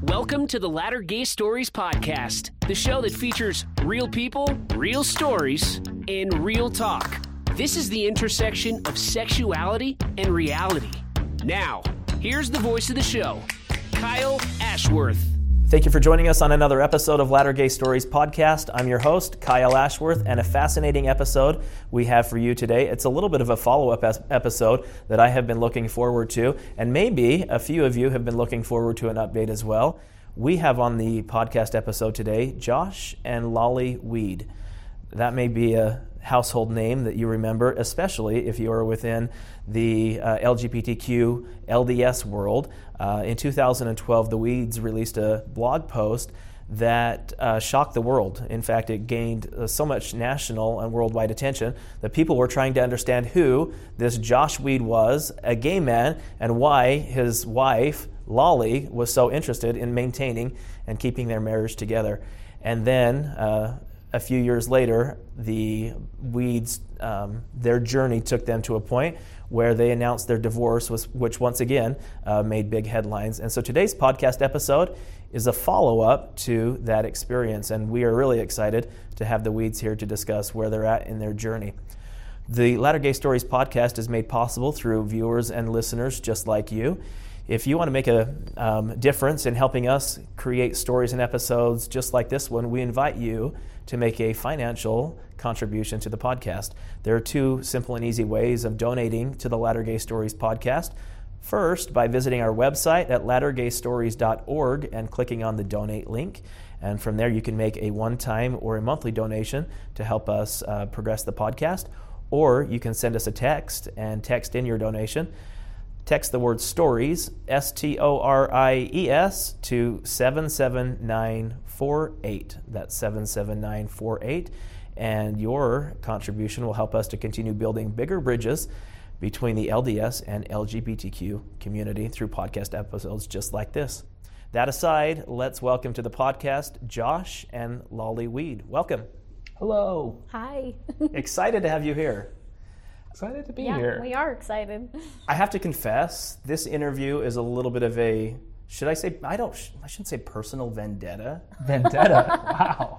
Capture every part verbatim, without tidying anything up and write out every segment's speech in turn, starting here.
Welcome to the Latter Gay Stories podcast, the show that features real people, real stories, and real talk. This is the intersection of sexuality and reality. Now, here's the voice of the show, Kyle Ashworth. Thank you for joining us on another episode of Latter Gay Stories podcast. I'm your host, Kyle Ashworth, and a fascinating episode we have for you today. It's a little bit of a follow-up episode that I have been looking forward to, and maybe a few of you have been looking forward to an update as well. We have on the podcast episode today, Josh and Lolly Weed. That may be a household name that you remember, especially if you are within the uh, L G B T Q L D S world. Uh, in two thousand twelve, the Weeds released a blog post that uh, shocked the world. In fact, it gained uh, so much national and worldwide attention that people were trying to understand who this Josh Weed was, a gay man, and why his wife, Lolly, was so interested in maintaining and keeping their marriage together. And then, uh, a few years later, the Weeds, um, their journey took them to a point where they announced their divorce, was, which once again uh, made big headlines. And so today's podcast episode is a follow-up to that experience, and we are really excited to have the Weeds here to discuss where they're at in their journey. The Latter Gay Stories podcast is made possible through viewers and listeners just like you. If you want to make a um, difference in helping us create stories and episodes just like this one, we invite you to make a financial contribution to the podcast. There are two simple and easy ways of donating to the Latter Gay Stories podcast. First, by visiting our website at latter gay stories dot org and clicking on the donate link. And from there, you can make a one-time or a monthly donation to help us uh, progress the podcast. Or you can send us a text and text in your donation. Text the word STORIES, S T O R I E S, to seven seven nine four eight. That's seven seven nine four eight. And your contribution will help us to continue building bigger bridges between the L D S and L G B T Q community through podcast episodes just like this. That aside, let's welcome to the podcast Josh and Lolly Weed. Welcome. Hello. Hi. Excited to have you here. Excited to be yeah, here. We are excited. I have to confess, this interview is a little bit of a, should I say, I don't, I shouldn't say personal vendetta. Vendetta? Wow.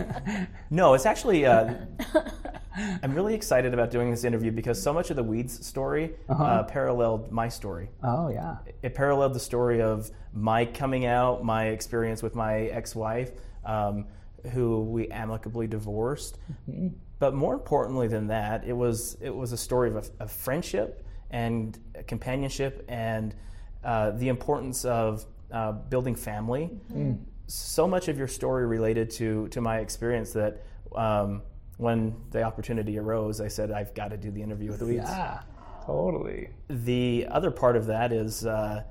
No, it's actually, uh, I'm really excited about doing this interview because so much of the Weeds story uh-huh. uh, paralleled my story. Oh, yeah. It paralleled the story of my coming out, my experience with my ex-wife, um, who we amicably divorced. Mm-hmm. But more importantly than that, it was it was a story of, a, of friendship and companionship and uh, the importance of uh, building family. Mm-hmm. So much of your story related to to my experience that um, when the opportunity arose, I said, I've got to do the interview with the Weeds. Yeah, totally. The other part of that is uh,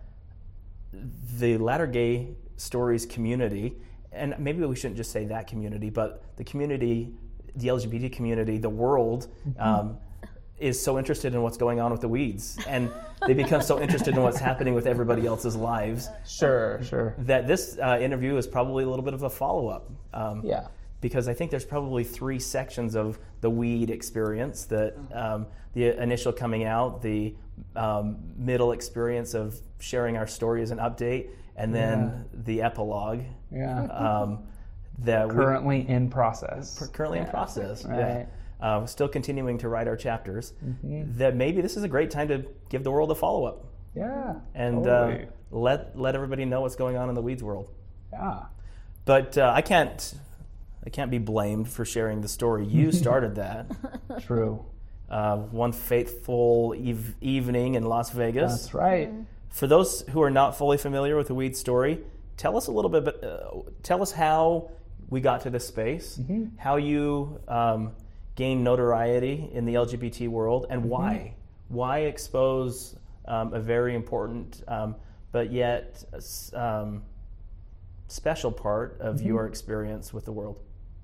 the Latter Gay Stories community, and maybe we shouldn't just say that community, but the community, the L G B T community, the world, um, is so interested in what's going on with the Weeds, and they become so interested in what's happening with everybody else's lives. Sure, sure. That this uh, interview is probably a little bit of a follow-up. Um, yeah. Because I think there's probably three sections of the Weed experience: that um, the initial coming out, the um, middle experience of sharing our story as an update, and then yeah. the epilogue. Yeah. Um, that currently we, in process. Currently yeah. in process. Right. Yeah. Uh, still continuing to write our chapters. Mm-hmm. That maybe this is a great time to give the world a follow-up. Yeah. And totally. uh, let let everybody know what's going on in the Weeds world. Yeah. But uh, I can't. I can't be blamed for sharing the story. You started that. True. Uh, one fateful eve- evening in Las Vegas. That's right. For those who are not fully familiar with the Weed story, tell us a little bit. Uh, tell us how we got to this space, mm-hmm. how you um, gained notoriety in the L G B T world, and mm-hmm. why. Why expose um, a very important, um, but yet um, special part of mm-hmm. your experience with the world?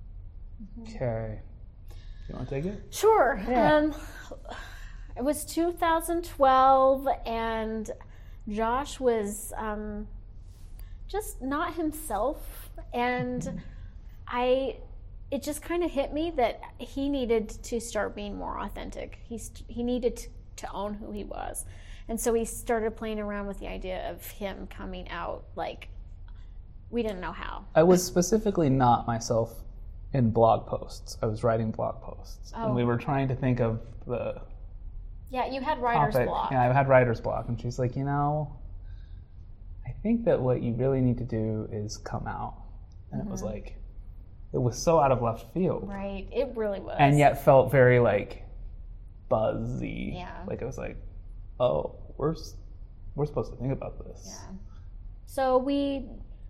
Okay. You want to take it? Sure. Yeah. Um, it was two thousand twelve, and Josh was um, just not himself, and mm-hmm. I. It just kind of hit me that he needed to start being more authentic. He st- he needed to, to own who he was, and so he started playing around with the idea of him coming out like we didn't know how. I was specifically not myself in blog posts. I was writing blog posts. Oh. And we were trying to think of the Yeah, you had writer's topic. block. Yeah, I had writer's block. And she's like, you know, I think that what you really need to do is come out. And mm-hmm. it was like, it was so out of left field. Right, it really was. And yet felt very like buzzy. Yeah. Like it was like, oh, we're we're supposed to think about this. Yeah. So we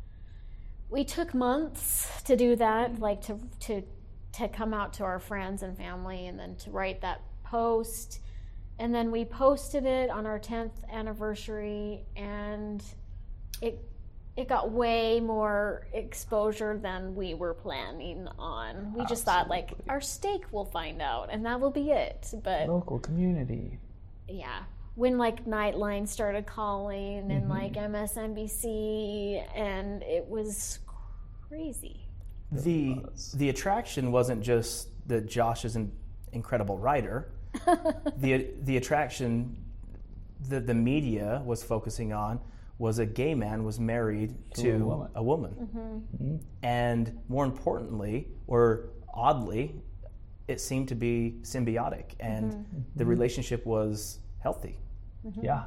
we took months to do that, like to to to come out to our friends and family, and then to write that post, and then we posted it on our tenth anniversary, and it it got way more exposure than we were planning on. We just Absolutely. thought, like, our stake will find out, and that will be it. But local community. Yeah. When, like, Nightline started calling, mm-hmm. and, like, M S N B C, and it was crazy. The the attraction wasn't just that Josh is an incredible writer. the the attraction that the media was focusing on was a gay man was married to, to a woman. A woman. Mm-hmm. Mm-hmm. And more importantly, or oddly, it seemed to be symbiotic, and mm-hmm. the relationship was healthy. Mm-hmm. Yeah,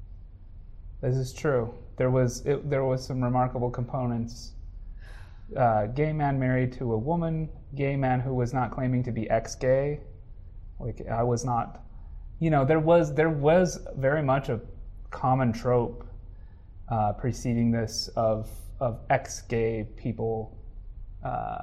this is true. There was it, there was some remarkable components. Uh, gay man married to a woman, gay man who was not claiming to be ex-gay. Like I was not, you know, there was there was very much a common trope uh, preceding this of of ex-gay people uh,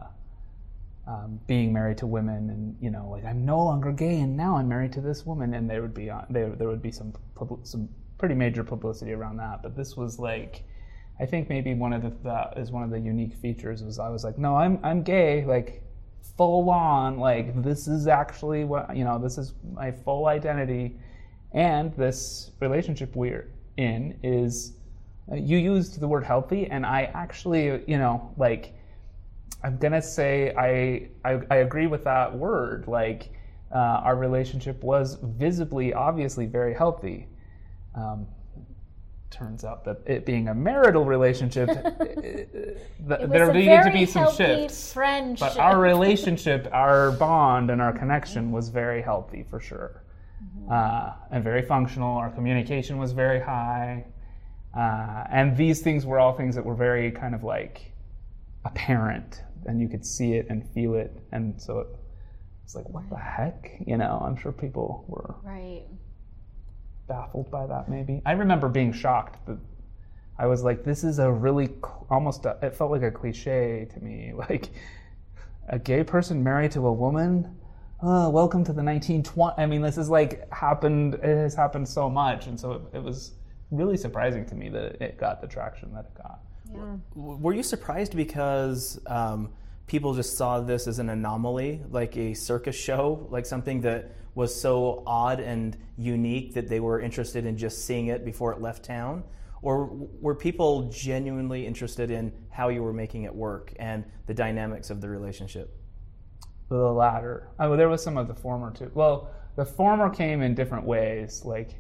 um, being married to women, and you know, like I'm no longer gay, and now I'm married to this woman, and there would be on, there there would be some some pretty major publicity around that. But this was like, I think maybe one of the that is one of the unique features was I was like, no, I'm I'm gay, like full on, like this is actually what, you know, this is my full identity, and this relationship we're in is, uh, you used the word healthy, and I actually, you know, like I'm gonna say I I, I agree with that word. Like uh, our relationship was visibly, obviously very healthy. Um, turns out that it being a marital relationship, it, it there needed to be some shifts. Friendship. But our relationship, our bond, and our connection was very healthy for sure, mm-hmm. uh, and very functional. Our communication was very high, uh, and these things were all things that were very kind of like apparent, and you could see it and feel it, and so it, it's like, what the heck, you know? I'm sure people were right. baffled by that. Maybe I remember being shocked that I was like, this is a really almost a, it felt like a cliche to me, like a gay person married to a woman. Oh, welcome to the nineteen twenties. I mean, this is like happened, it has happened so much, and so it, it was really surprising to me that it got the traction that it got. Yeah. Were you surprised because um, people just saw this as an anomaly, like a circus show, like something that was so odd and unique that they were interested in just seeing it before it left town? Or were people genuinely interested in how you were making it work and the dynamics of the relationship? The latter. Oh, there was some of the former too. Well, the former came in different ways, like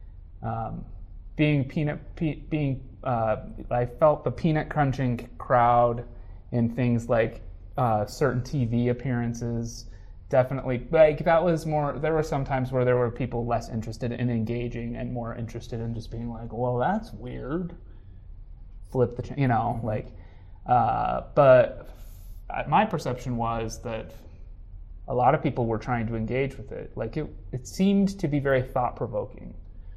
um, being peanut, pe- being. Uh, I felt the peanut crunching crowd in things like uh, certain T V appearances. Definitely, like that was more. There were some times where there were people less interested in engaging and more interested in just being like, "Well, that's weird." Flip the, ch- you know, like. Uh, but my perception was that a lot of people were trying to engage with it. Like it, it seemed to be very thought provoking.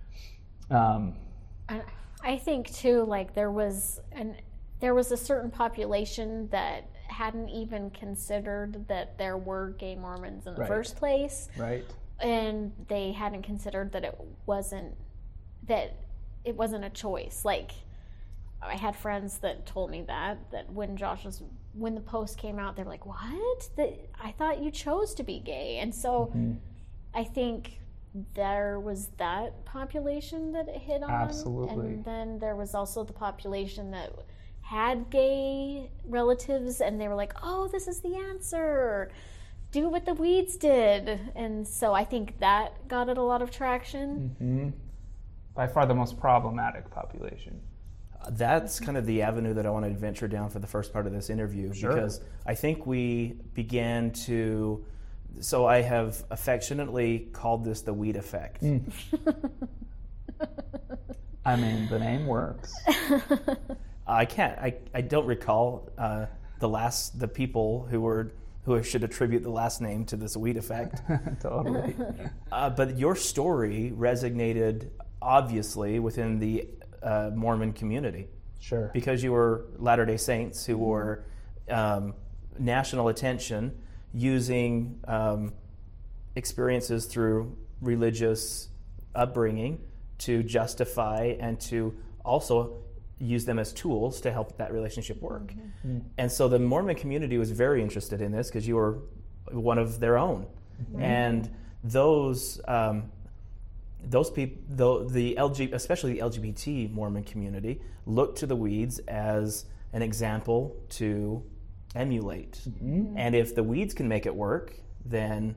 Um, I, I think too, like there was an there was a certain population that hadn't even considered that there were gay Mormons in the right. first place. Right. And they hadn't considered that it wasn't that it wasn't a choice. Like I had friends that told me that that when Josh was when the post came out, they're like, "What? That I thought you chose to be gay." And so mm-hmm. I think there was that population that it hit on. Absolutely. And then there was also the population that had gay relatives, and they were like, "Oh, this is the answer. Do what the Weeds did." And so I think that got it a lot of traction. Mm-hmm. By far the most problematic population. That's kind of the avenue that I want to venture down for the first part of this interview, Sure. because I think we began to, so I have affectionately called this the weed effect. Mm. I mean, the name works. I can't, I, I don't recall uh, the last, the people who were, who should attribute the last name to this weed effect. Totally. Uh, but your story resonated obviously within the uh, Mormon community. Sure. Because you were Latter-day Saints who were um, national attention, using um, experiences through religious upbringing to justify and to also use them as tools to help that relationship work. Mm-hmm. And so the Mormon community was very interested in this because you were one of their own. Mm-hmm. And those um, those people, the, the L G, especially the L G B T Mormon community, looked to the weeds as an example to emulate. Mm-hmm. And if the weeds can make it work, then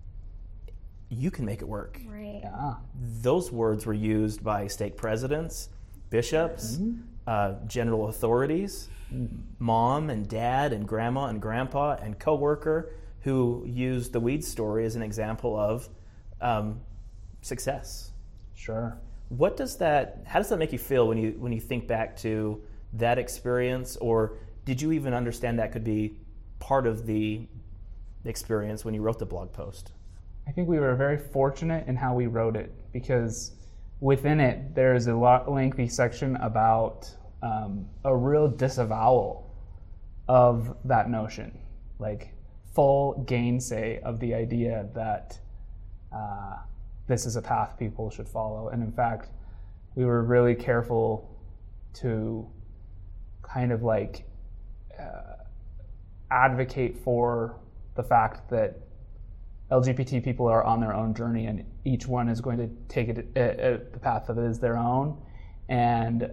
you can make it work. Right. Yeah. Those words were used by stake presidents, bishops, mm-hmm. uh, general authorities, mm-hmm. mom and dad and grandma and grandpa and coworker, who used the weed story as an example of um, success. Sure. What does that, how does that make you feel when you when you think back to that experience, or did you even understand that could be part of the experience when you wrote the blog post? I think we were very fortunate in how we wrote it, because within it there's a lot lengthy section about um, a real disavowal of that notion, like full gainsay of the idea that uh, this is a path people should follow. And in fact, we were really careful to kind of like uh, advocate for the fact that L G B T people are on their own journey, and each one is going to take it uh, uh, the path that is their own, and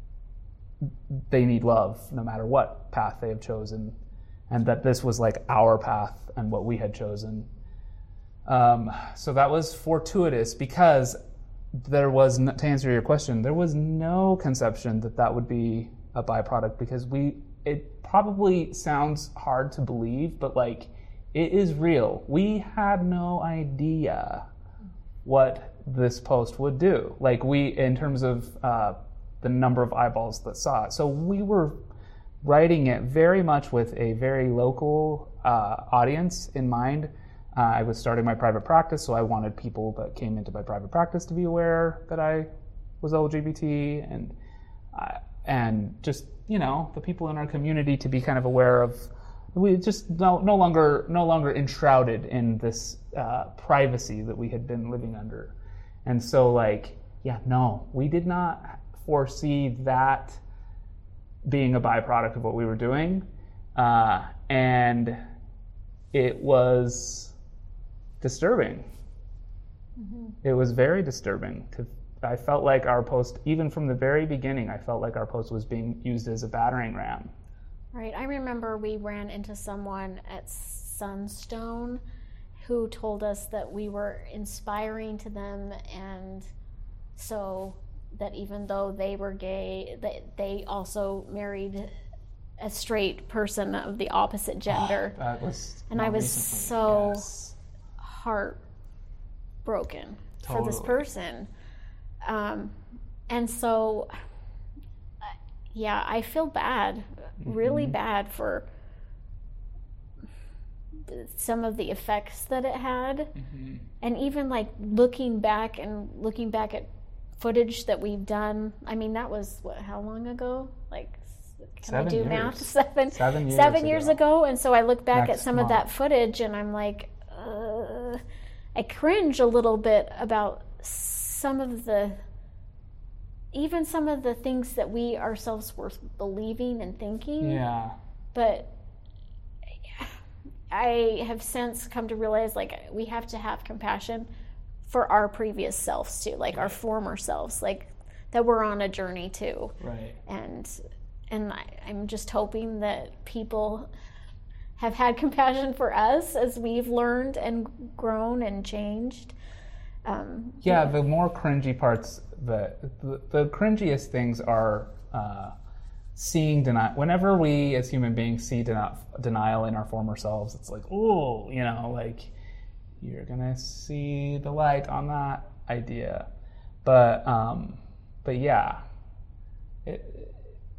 they need love no matter what path they have chosen, and that this was like our path and what we had chosen. Um, so that was fortuitous, because there was, no, to answer your question, there was no conception that that would be a byproduct, because we, it probably sounds hard to believe, but like, it is real. We had no idea what this post would do. Like we, in terms of uh, the number of eyeballs that saw it. So we were writing it very much with a very local uh, audience in mind. Uh, I was starting my private practice, so I wanted people that came into my private practice to be aware that I was L G B T, and uh, and just, you know, the people in our community to be kind of aware of. We just no, no longer no longer enshrouded in this uh, privacy that we had been living under. And so, like, yeah, no, we did not foresee that being a byproduct of what we were doing. Uh, and it was disturbing. Mm-hmm. It was very disturbing. To, I felt like our post, even from the very beginning, I felt like our post was being used as a battering ram. Right. I remember we ran into someone at Sunstone who told us that we were inspiring to them, and so that even though they were gay, that they also married a straight person of the opposite gender. Oh, that was and I was recently, so yes. heartbroken Totally. for this person. Um, and so, yeah, I feel bad. Really mm-hmm. bad for some of the effects that it had. Mm-hmm. And even like looking back and looking back at footage that we've done, I mean, that was what, how long ago? Like, can seven I do years. math? Seven, seven years, seven ago. years ago. And so I look back Next at some month. of that footage and I'm like, uh, I cringe a little bit about some of the even some of the things that we ourselves were believing and thinking. Yeah. But I have since come to realize, like, we have to have compassion for our previous selves too, like our former selves, like that we're on a journey too. Right. And and I, I'm just hoping that people have had compassion for us as we've learned and grown and changed. Um, yeah, the more cringy parts, the, the the cringiest things are uh, seeing denial. Whenever we as human beings see deni- denial in our former selves, it's like, ooh, you know, like you're gonna see the light on that idea. But um, but yeah, it,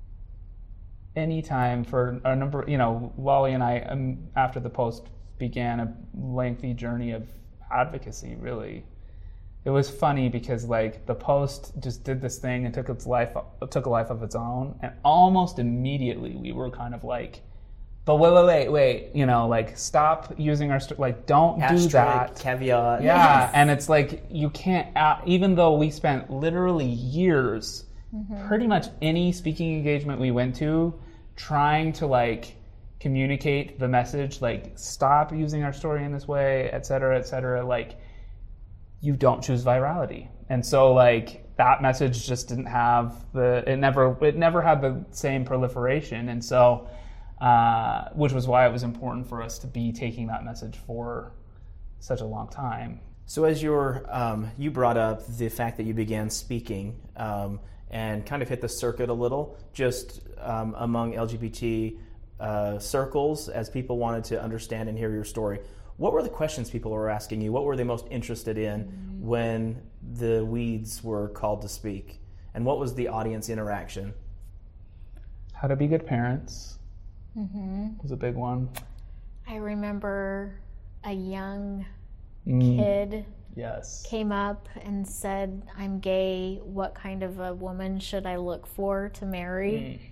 anytime for a number, you know, Lolly and I, um, after the post, began a lengthy journey of advocacy. Really, it was funny because like the post just did this thing and took its life, took a life of its own, and almost immediately we were kind of like, but wait, wait, wait, wait, you know, like stop using our st- like don't Asterisk, do that. Caveat. Yeah, Yes. and it's like you can't. Uh, even though we spent literally years, mm-hmm. pretty much any speaking engagement we went to, trying to like communicate the message, like stop using our story in this way, et cetera, et cetera. Like you don't choose virality, and so like that message just didn't have the. It never. It never had the same proliferation, and so. Uh, which was why it was important for us to be taking that message for such a long time. So as you're, um, you brought up the fact that you began speaking um, and kind of hit the circuit a little, just um, among L G B T uh, circles, as people wanted to understand and hear your story. What were the questions people were asking you? What were they most interested in mm-hmm. when the weeds were called to speak? And what was the audience interaction? How to be good parents. Mm-hmm. Was a big one. I remember a young mm. kid yes. came up and said, I'm gay, what kind of a woman should I look for to marry?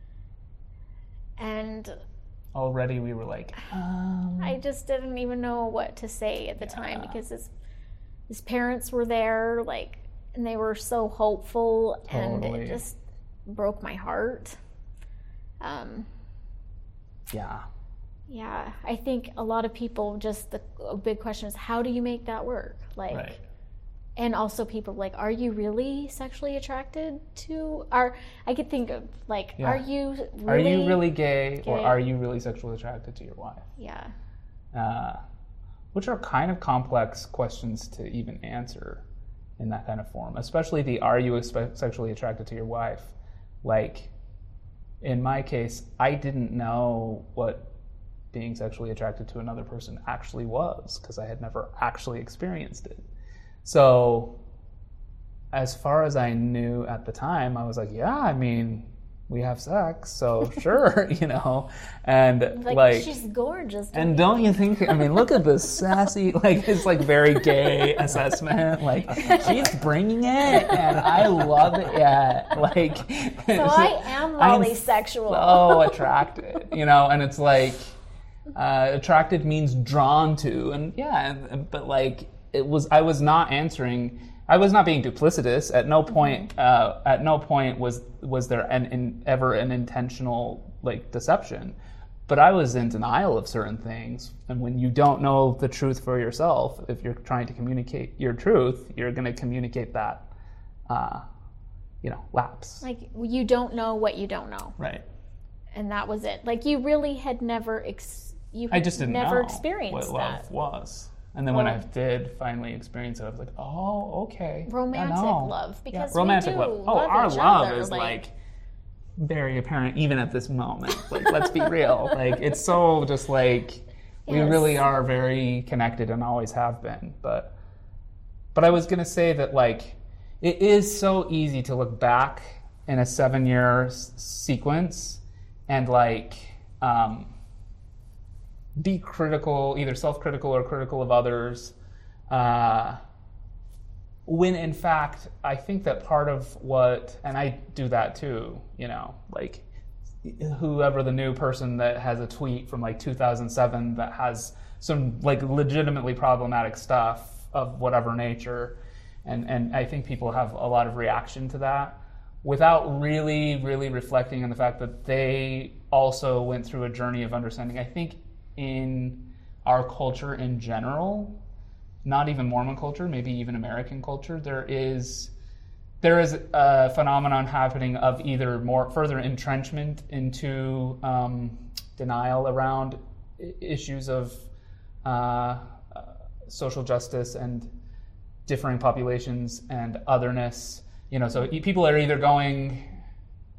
Mm. And already we were like, um, I just didn't even know what to say at the yeah. time because his, his parents were there, like, and they were so hopeful, totally. And it just broke my heart. Um, Yeah. Yeah, I think a lot of people just, the a big question is, how do you make that work? Like, right. And also people like, are you really sexually attracted to, are, I could think of like, yeah. are you really Are you really gay, gay? Or are you really sexually attracted to your wife? Yeah. Uh, which are kind of complex questions to even answer in that kind of form, especially the, are you expe- sexually attracted to your wife? Like, in my case, I didn't know what being sexually attracted to another person actually was because I had never actually experienced it. So as far as I knew at the time, I was like, yeah, I mean, we have sex, so sure, you know, and like, like she's gorgeous. And don't you think, I mean, look at this sassy, like, it's like very gay assessment, like, she's bringing it, and I love it, yeah, like. So I am polysexual. I'm so attracted, you know, and it's like, uh, attracted means drawn to, and yeah, and, but like, it was, I was not answering, I was not being duplicitous. At no point, uh, at no point was was there an, an ever an intentional like deception. But I was in denial of certain things, and when you don't know the truth for yourself, if you're trying to communicate your truth, you're going to communicate that, uh, you know, lapse. Like you don't know what you don't know, right? And that was it. Like you really had never, ex- you I had just didn't never know experienced what love that. was. And then well, when I did finally experience it, I was like, "Oh, okay." Romantic love, because yeah, romantic we do love. Oh, love our each love other, is like, like very apparent even at this moment. Like, let's be real. Like, it's so just like we Yes. really are very connected and always have been. But, but I was gonna say that like it is so easy to look back in a seven-year s- sequence and like. Um, be critical, either self-critical or critical of others, uh, when in fact, I think that part of what, and I do that too, you know, like whoever the new person that has a tweet from like two thousand seven that has some like legitimately problematic stuff of whatever nature, and, and I think people have a lot of reaction to that without really, really reflecting on the fact that they also went through a journey of understanding. I think in our culture in general, not even Mormon culture, maybe even American culture, there is there is a phenomenon happening of either more further entrenchment into um, denial around I- issues of uh, uh, social justice and differing populations and otherness. You know, so people are either going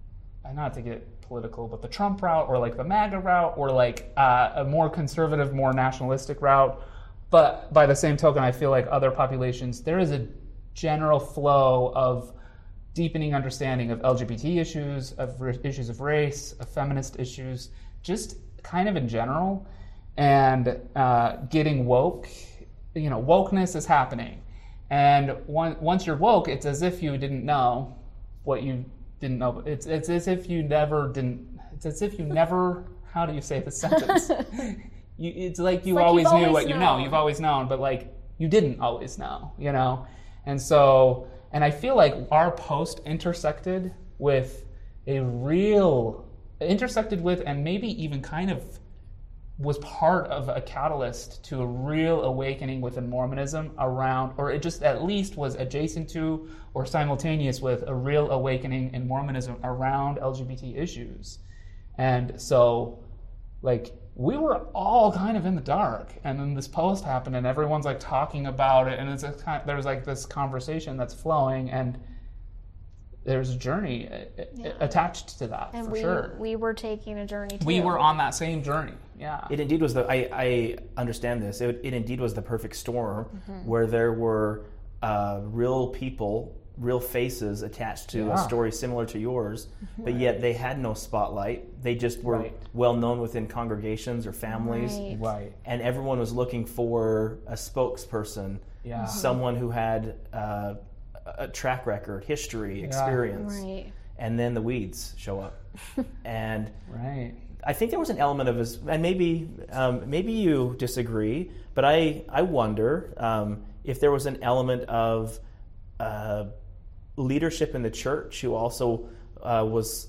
not to get political, but the Trump route or like the MAGA route or like uh, a more conservative, more nationalistic route. But by the same token, I feel like other populations, there is a general flow of deepening understanding of L G B T issues, of r- issues of race, of feminist issues, just kind of in general. And uh, getting woke, you know, wokeness is happening. And one, once you're woke, it's as if you didn't know what you didn't know. It's it's as if you never didn't. It's as if you never. How do you say the sentence? you, it's like you it's like always knew always what you know. You've always known, but like you didn't always know. You know, and so and I feel like our post intersected with a real intersected with, and maybe even kind of was part of a catalyst to a real awakening within Mormonism around, or it just at least was adjacent to or simultaneous with a real awakening in Mormonism around L G B T issues. And so, like, we were all kind of in the dark, and then this post happened, and everyone's like talking about it, and it's a kind, there's like this conversation that's flowing, and there's a journey yeah. attached to that, and for we, sure. we were taking a journey too. We were on that same journey, yeah. It indeed was the, I, I understand this, it, it indeed was the perfect storm mm-hmm. where there were uh, real people, real faces attached to yeah. a story similar to yours, mm-hmm. but yet they had no spotlight. They just were right. well known within congregations or families. Right. right. And everyone was looking for a spokesperson, yeah. someone who had uh, a track record, history, experience. Yeah. Right. And then the weeds show up. and right. I think there was an element of his, and maybe um, maybe you disagree, but I, I wonder um, if there was an element of uh, leadership in the church who also uh, was,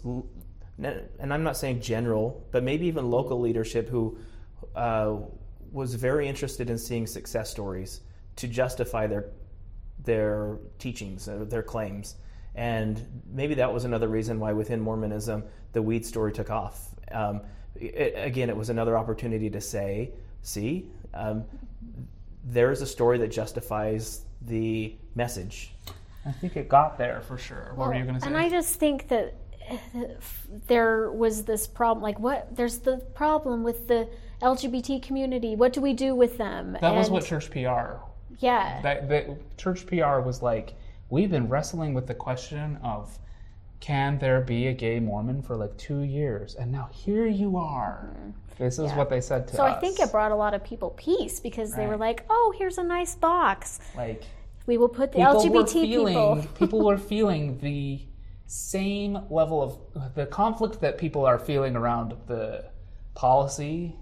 and I'm not saying general, but maybe even local leadership who uh, was very interested in seeing success stories to justify their their teachings, their claims. And maybe that was another reason why within Mormonism the weed story took off. Um, it, again, it was another opportunity to say, see, um, there's a story that justifies the message. I think it got there for sure. What well, were you going to say? And I just think that there was this problem, like what, there's the problem with the L G B T community. What do we do with them? That and was what church P R. Yeah. That, that church P R was like, we've been wrestling with the question of, can there be a gay Mormon for like two years? And now here you are. Mm. This is yeah. what they said to so us. So I think it brought a lot of people peace because right. they were like, oh, here's a nice box. Like, we will put the L G B T feeling, people. People were feeling the same level of, the conflict that people are feeling around the policy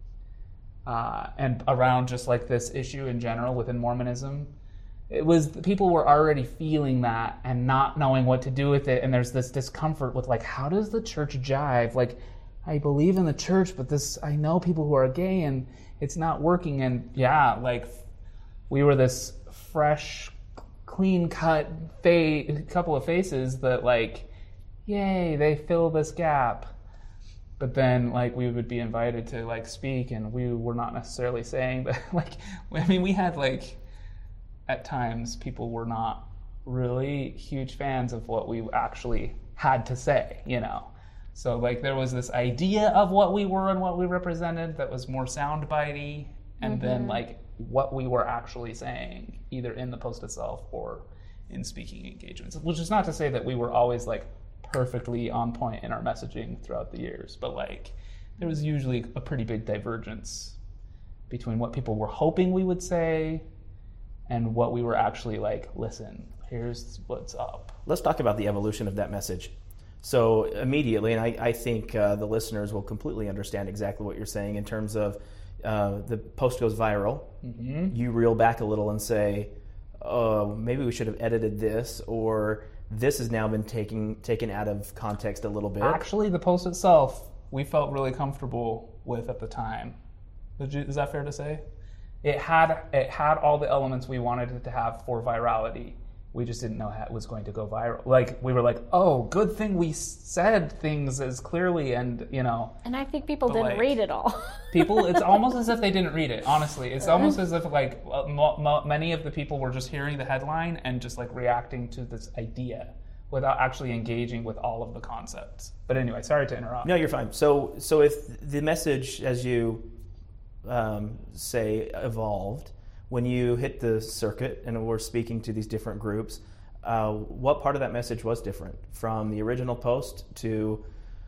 uh, and around just like this issue in general within Mormonism. It was, people were already feeling that and not knowing what to do with it. And there's this discomfort with like, how does the church jive? Like, I believe in the church, but this, I know people who are gay and it's not working. And yeah, like we were this fresh, clean-cut fa- couple of faces that like, yay, they fill this gap. But then like we would be invited to like speak and we were not necessarily saying that, like, I mean, we had like, at times people were not really huge fans of what we actually had to say, you know. So like there was this idea of what we were and what we represented that was more soundbitey, and mm-hmm. then like what we were actually saying, either in the post itself or in speaking engagements. Which is not to say that we were always like perfectly on point in our messaging throughout the years, but like there was usually a pretty big divergence between what people were hoping we would say and what we were actually like, listen, here's what's up. Let's talk about the evolution of that message. So immediately, and I, I think uh, the listeners will completely understand exactly what you're saying in terms of uh, the post goes viral. Mm-hmm. You reel back a little and say, oh, maybe we should have edited this, or this has now been taken, taken out of context a little bit. Actually, the post itself, we felt really comfortable with at the time. Is that fair to say? It had it had all the elements we wanted it to have for virality. We just didn't know how it was going to go viral. Like, we were like, oh, good thing we said things as clearly and, you know. And I think people didn't like, read it all. people, it's almost as if they didn't read it, honestly. It's almost as if, like, mo- mo- many of the people were just hearing the headline and just, like, reacting to this idea. without actually engaging with all of the concepts. But anyway, sorry to interrupt. No, you're fine. So, so if the message, as you um, say, evolved, when you hit the circuit and were speaking to these different groups, uh, what part of that message was different from the original post to,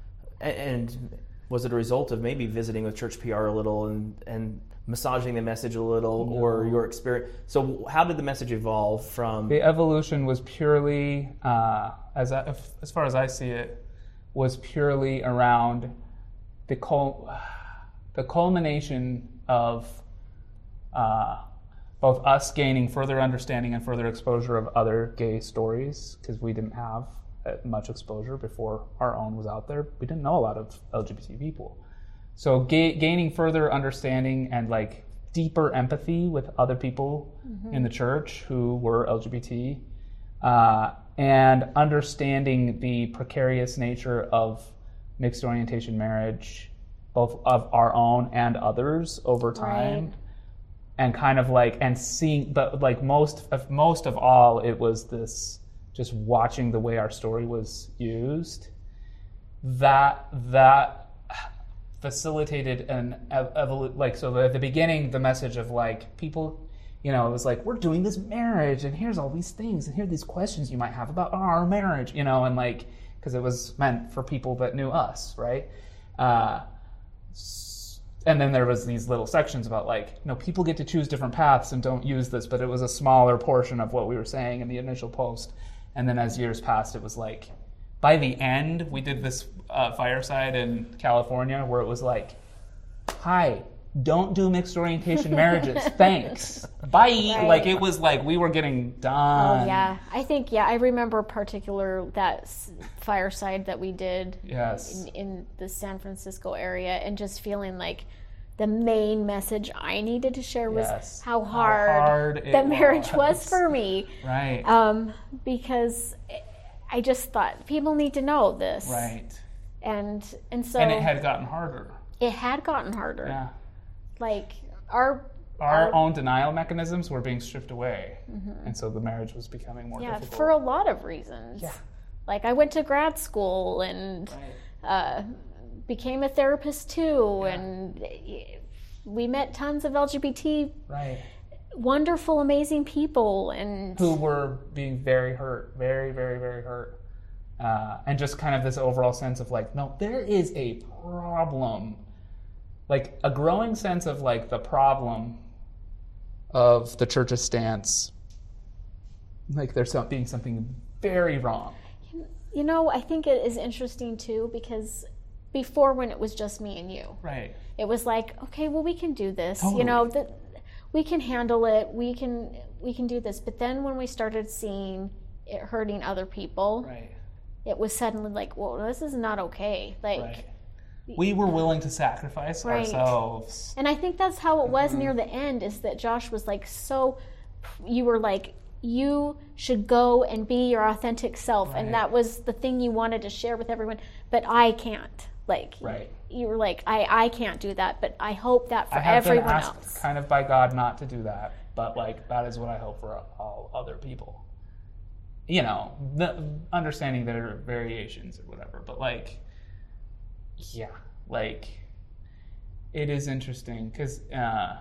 and was it a result of maybe visiting with Church P R a little and, and massaging the message a little, no. or your experience? So how did the message evolve from? The evolution was purely, uh, as I, if, as far as I see it, was purely around the cul- the culmination of uh, both us gaining further understanding and further exposure of other gay stories, because we didn't have much exposure before our own was out there. We didn't know a lot of L G B T people. So ga- gaining further understanding and like deeper empathy with other people mm-hmm. in the church who were L G B T, uh, and understanding the precarious nature of mixed orientation marriage, both of our own and others over time, right. and kind of like and seeing, but like most of most of all, it was this just watching the way our story was used. That that. facilitated an evolu- like so at the beginning the message of like people, you know, it was like, we're doing this marriage and here's all these things and here are these questions you might have about our marriage, you know, and like because it was meant for people that knew us, right? Uh, and then there was these little sections about like, you know, people get to choose different paths and don't use this, but it was a smaller portion of what we were saying in the initial post. And then as years passed, it was like, by the end, we did this uh, fireside in California where it was like, hi, don't do mixed orientation marriages. Thanks. Bye. Right. Like, it was like we were getting done. Oh, yeah. I think, yeah, I remember particular that fireside that we did yes. in, in the San Francisco area, and just feeling like the main message I needed to share was yes. how hard, how hard that marriage was. was for me. Right. Um, because I just thought people need to know this. Right. And and so and it had gotten harder. It had gotten harder. Yeah. Like our our, our own denial mechanisms were being stripped away, mm-hmm. and so the marriage was becoming more yeah, difficult. Yeah, for a lot of reasons. Yeah. Like I went to grad school and right. uh, became a therapist too, yeah. and we met tons of L G B T. Right. Wonderful, amazing people, and who were being very hurt, very, very, very hurt, uh, and just kind of this overall sense of like, no, there is a problem, like a growing sense of like the problem of the church's stance, like there's some, being something very wrong. You know, I think it is interesting too, because before, when it was just me and you, right, it was like, okay, well, we can do this, totally. you know, that. We can handle it, we can we can do this. But then when we started seeing it hurting other people, right. it was suddenly like, well, this is not okay. Like right. we were willing to sacrifice right. ourselves. And I think that's how it was mm-hmm. near the end, is that Josh was like, so you were like, you should go and be your authentic self. Right. And that was the thing you wanted to share with everyone. But I can't. Like, right. you were like, I, I can't do that, but I hope that for I have everyone been asked else. Kind of by God not to do that, but like that is what I hope for all other people. You know, the, understanding there are variations or whatever, but like, yeah, like it is interesting because, uh,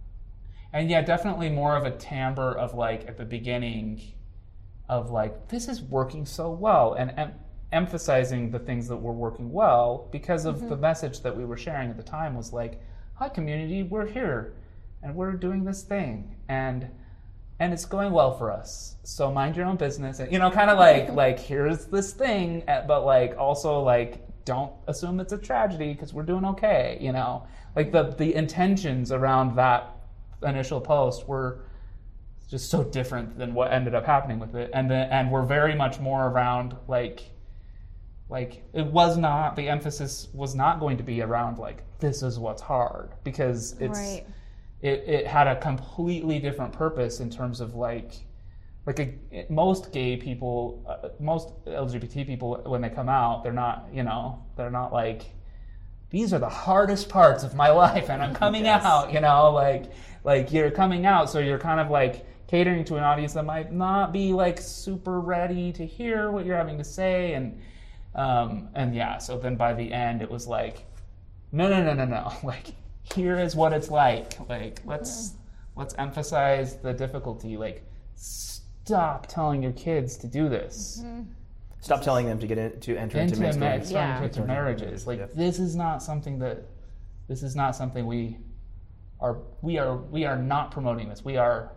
and yeah, definitely more of a timbre of like at the beginning of like, this is working so well, and. and emphasizing the things that were working well because of mm-hmm. the message that we were sharing at the time was like, hi community, we're here and we're doing this thing and and it's going well for us, so mind your own business, and you know, kind of like like here's this thing, but like also like don't assume it's a tragedy because we're doing okay, you know, like the the intentions around that initial post were just so different than what ended up happening with it, and the, and we're very much more around like Like, it was not, the emphasis was not going to be around, like, this is what's hard, because it's, right. it, it had a completely different purpose in terms of, like, like a, it, most gay people, uh, most L G B T people, when they come out, they're not, you know, they're not like, these are the hardest parts of my life, and I'm coming yes. out, you know, like, like, you're coming out, so you're kind of, like, catering to an audience that might not be like super ready to hear what you're having to say, and um, and yeah, so then by the end it was like, no, no, no, no, no, like here is what it's like. Like let's yeah. let's emphasize the difficulty. Like stop telling your kids to do this. Mm-hmm. Stop telling them to get in, to enter into, into mixed ma- marriages. Yeah. into marriages. Like yep. this is not something that this is not something we are we are we are not promoting this. We are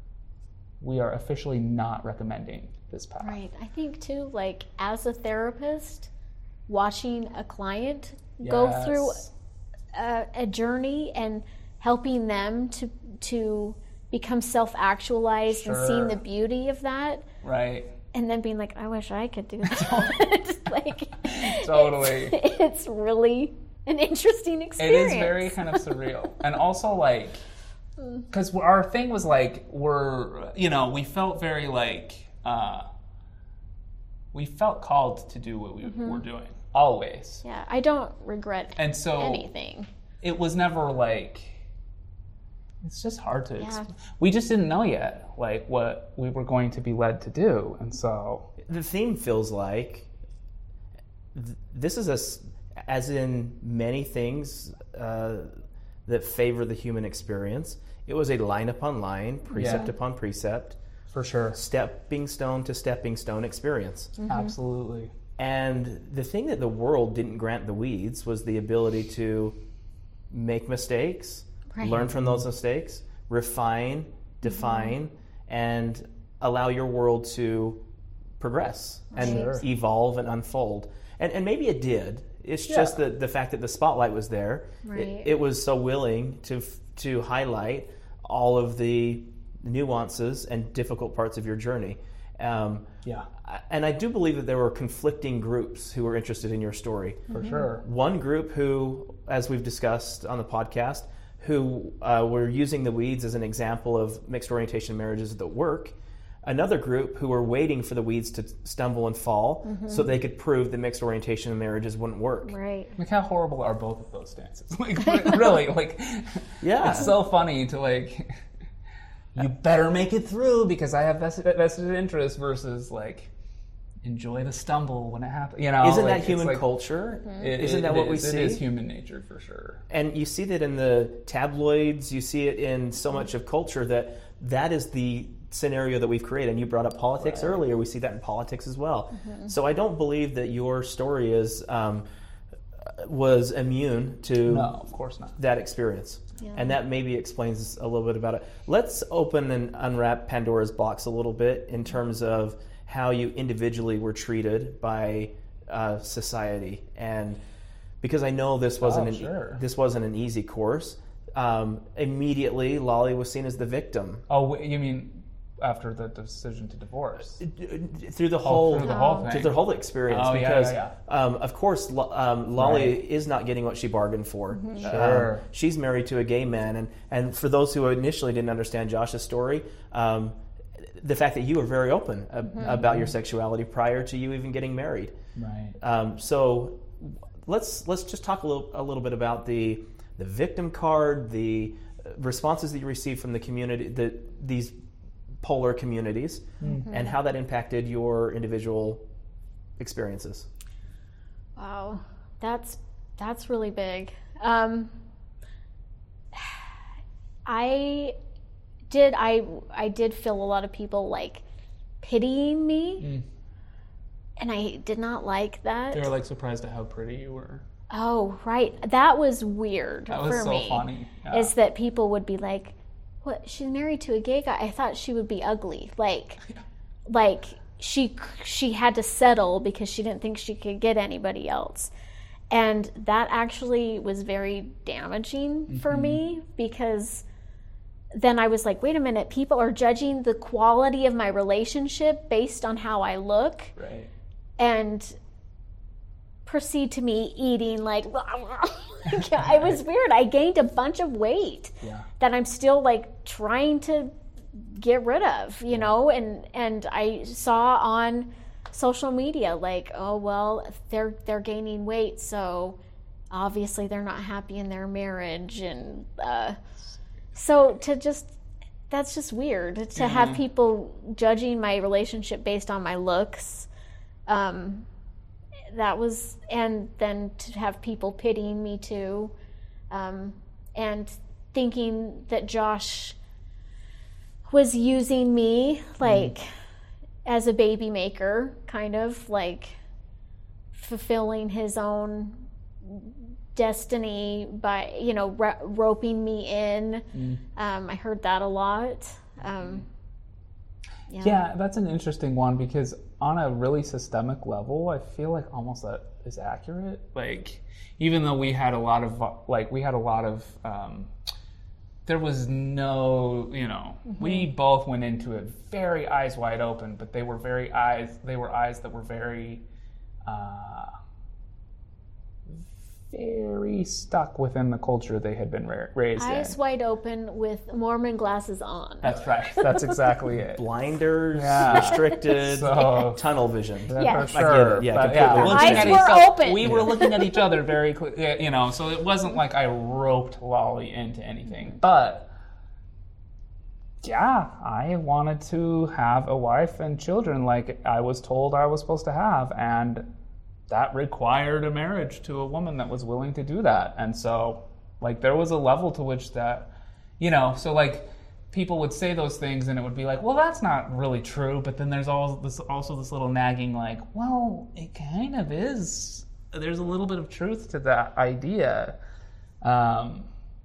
we are officially not recommending this path. Right. I think too, like as a therapist, watching a client yes. go through a, a journey and helping them to to become self-actualized sure. and seeing the beauty of that. Right. And then being like, I wish I could do that. like, totally. It's, it's really an interesting experience. It is very kind of surreal. And also like, because our thing was like, we're, you know, we felt very like, uh, we felt called to do what we mm-hmm. were doing, always. Yeah, I don't regret and so anything. It was never like, it's just hard to, yeah. explain. We just didn't know yet, like, what we were going to be led to do, and so. The theme feels like, th- this is a, as in many things uh, that favor the human experience, it was a line upon line, precept yeah. upon precept. For sure. Stepping stone to stepping stone experience. Mm-hmm. Absolutely. And the thing that the world didn't grant the weeds was the ability to make mistakes, right. learn from those mistakes, refine, define, mm-hmm. and allow your world to progress and sure. evolve and unfold. And and maybe it did. It's yeah. just the, the fact that the spotlight was there. Right. It, it was so willing to to highlight all of the nuances and difficult parts of your journey. Um, yeah. And I do believe that there were conflicting groups who were interested in your story. For mm-hmm. sure. One group who, as we've discussed on the podcast, who uh, were using the weeds as an example of mixed orientation marriages that work. Another group who were waiting for the weeds to stumble and fall mm-hmm. so they could prove that mixed orientation marriages wouldn't work. Right. Like, how horrible are both of those stances? Like, really, like, yeah. It's so funny to, like, you better make it through because I have vested, vested interest versus, like, enjoy the stumble when it happens. You know, isn't like, that human like, culture? Mm-hmm. It, isn't it, that it what is, we see? It is human nature for sure. And you see that in the tabloids. You see it in so much of culture that that is the scenario that we've created. And you brought up politics right. earlier. We see that in politics as well. Mm-hmm. So I don't believe that your story is um, was immune to no, of course not. that experience. Yeah. And that maybe explains a little bit about it. Let's open and unwrap Pandora's box a little bit in terms of how you individually were treated by uh, society. And because I know this wasn't oh, an, sure. this wasn't an easy course, um, immediately Lolly was seen as the victim. Oh, you mean after the decision to divorce? Through the whole, oh, through the whole thing. through the whole experience. Oh, because, yeah, yeah, yeah. Um, of course, um, Lolly right. is not getting what she bargained for. Mm-hmm. Sure. Um, she's married to a gay man. And, and for those who initially didn't understand Josh's story, um, the fact that you were very open mm-hmm. about your sexuality prior to you even getting married. Right. Um, so let's let's just talk a little a little bit about the the victim card, the responses that you received from the community, the these polar communities, mm-hmm. and how that impacted your individual experiences. Wow, that's that's really big. Um, I. Did I I did feel a lot of people like pitying me, mm. and I did not like that. They were like surprised at how pretty you were. Oh, right, that was weird that was for so me. Funny. Yeah. Is that people would be like, "What? She's married to a gay guy? I thought she would be ugly." Like, yeah. like she she had to settle because she didn't think she could get anybody else, and that actually was very damaging mm-hmm. for me because. Then I was like, wait a minute, people are judging the quality of my relationship based on how I look. Right. And proceed to me eating like, it was weird. I gained a bunch of weight yeah. that I'm still like trying to get rid of, you know, and, and I saw on social media like, oh, well, they're, they're gaining weight. So obviously they're not happy in their marriage. And, uh, So to just that's just weird to mm-hmm. have people judging my relationship based on my looks. Um, that was, and then to have people pitying me too, um, and thinking that Josh was using me like mm. as a baby maker, kind of like fulfilling his own destiny by, you know, ro- roping me in. Mm. Um, I heard that a lot. Um, yeah. yeah, that's an interesting one because on a really systemic level, I feel like almost that is accurate. Like, even though we had a lot of, like, we had a lot of, um, there was no, you know, mm-hmm. we both went into it very eyes wide open, but they were very eyes, they were eyes that were very, uh, very stuck within the culture they had been ra- raised Eyes in. Eyes wide open with Mormon glasses on. That's right. That's exactly it. Blinders, yeah. restricted, so, tunnel vision. Yeah, for sure. Yeah, but, yeah. Eyes were so open. We were looking at each other very clearly, you know, so it wasn't like I roped Lolly into anything. But, yeah, I wanted to have a wife and children like I was told I was supposed to have, and that required a marriage to a woman that was willing to do that. And so, like, there was a level to which that, you know, so, like, people would say those things and it would be like, well, that's not really true. But then there's all this, also this little nagging, like, well, it kind of is. There's a little bit of truth to that idea. Um,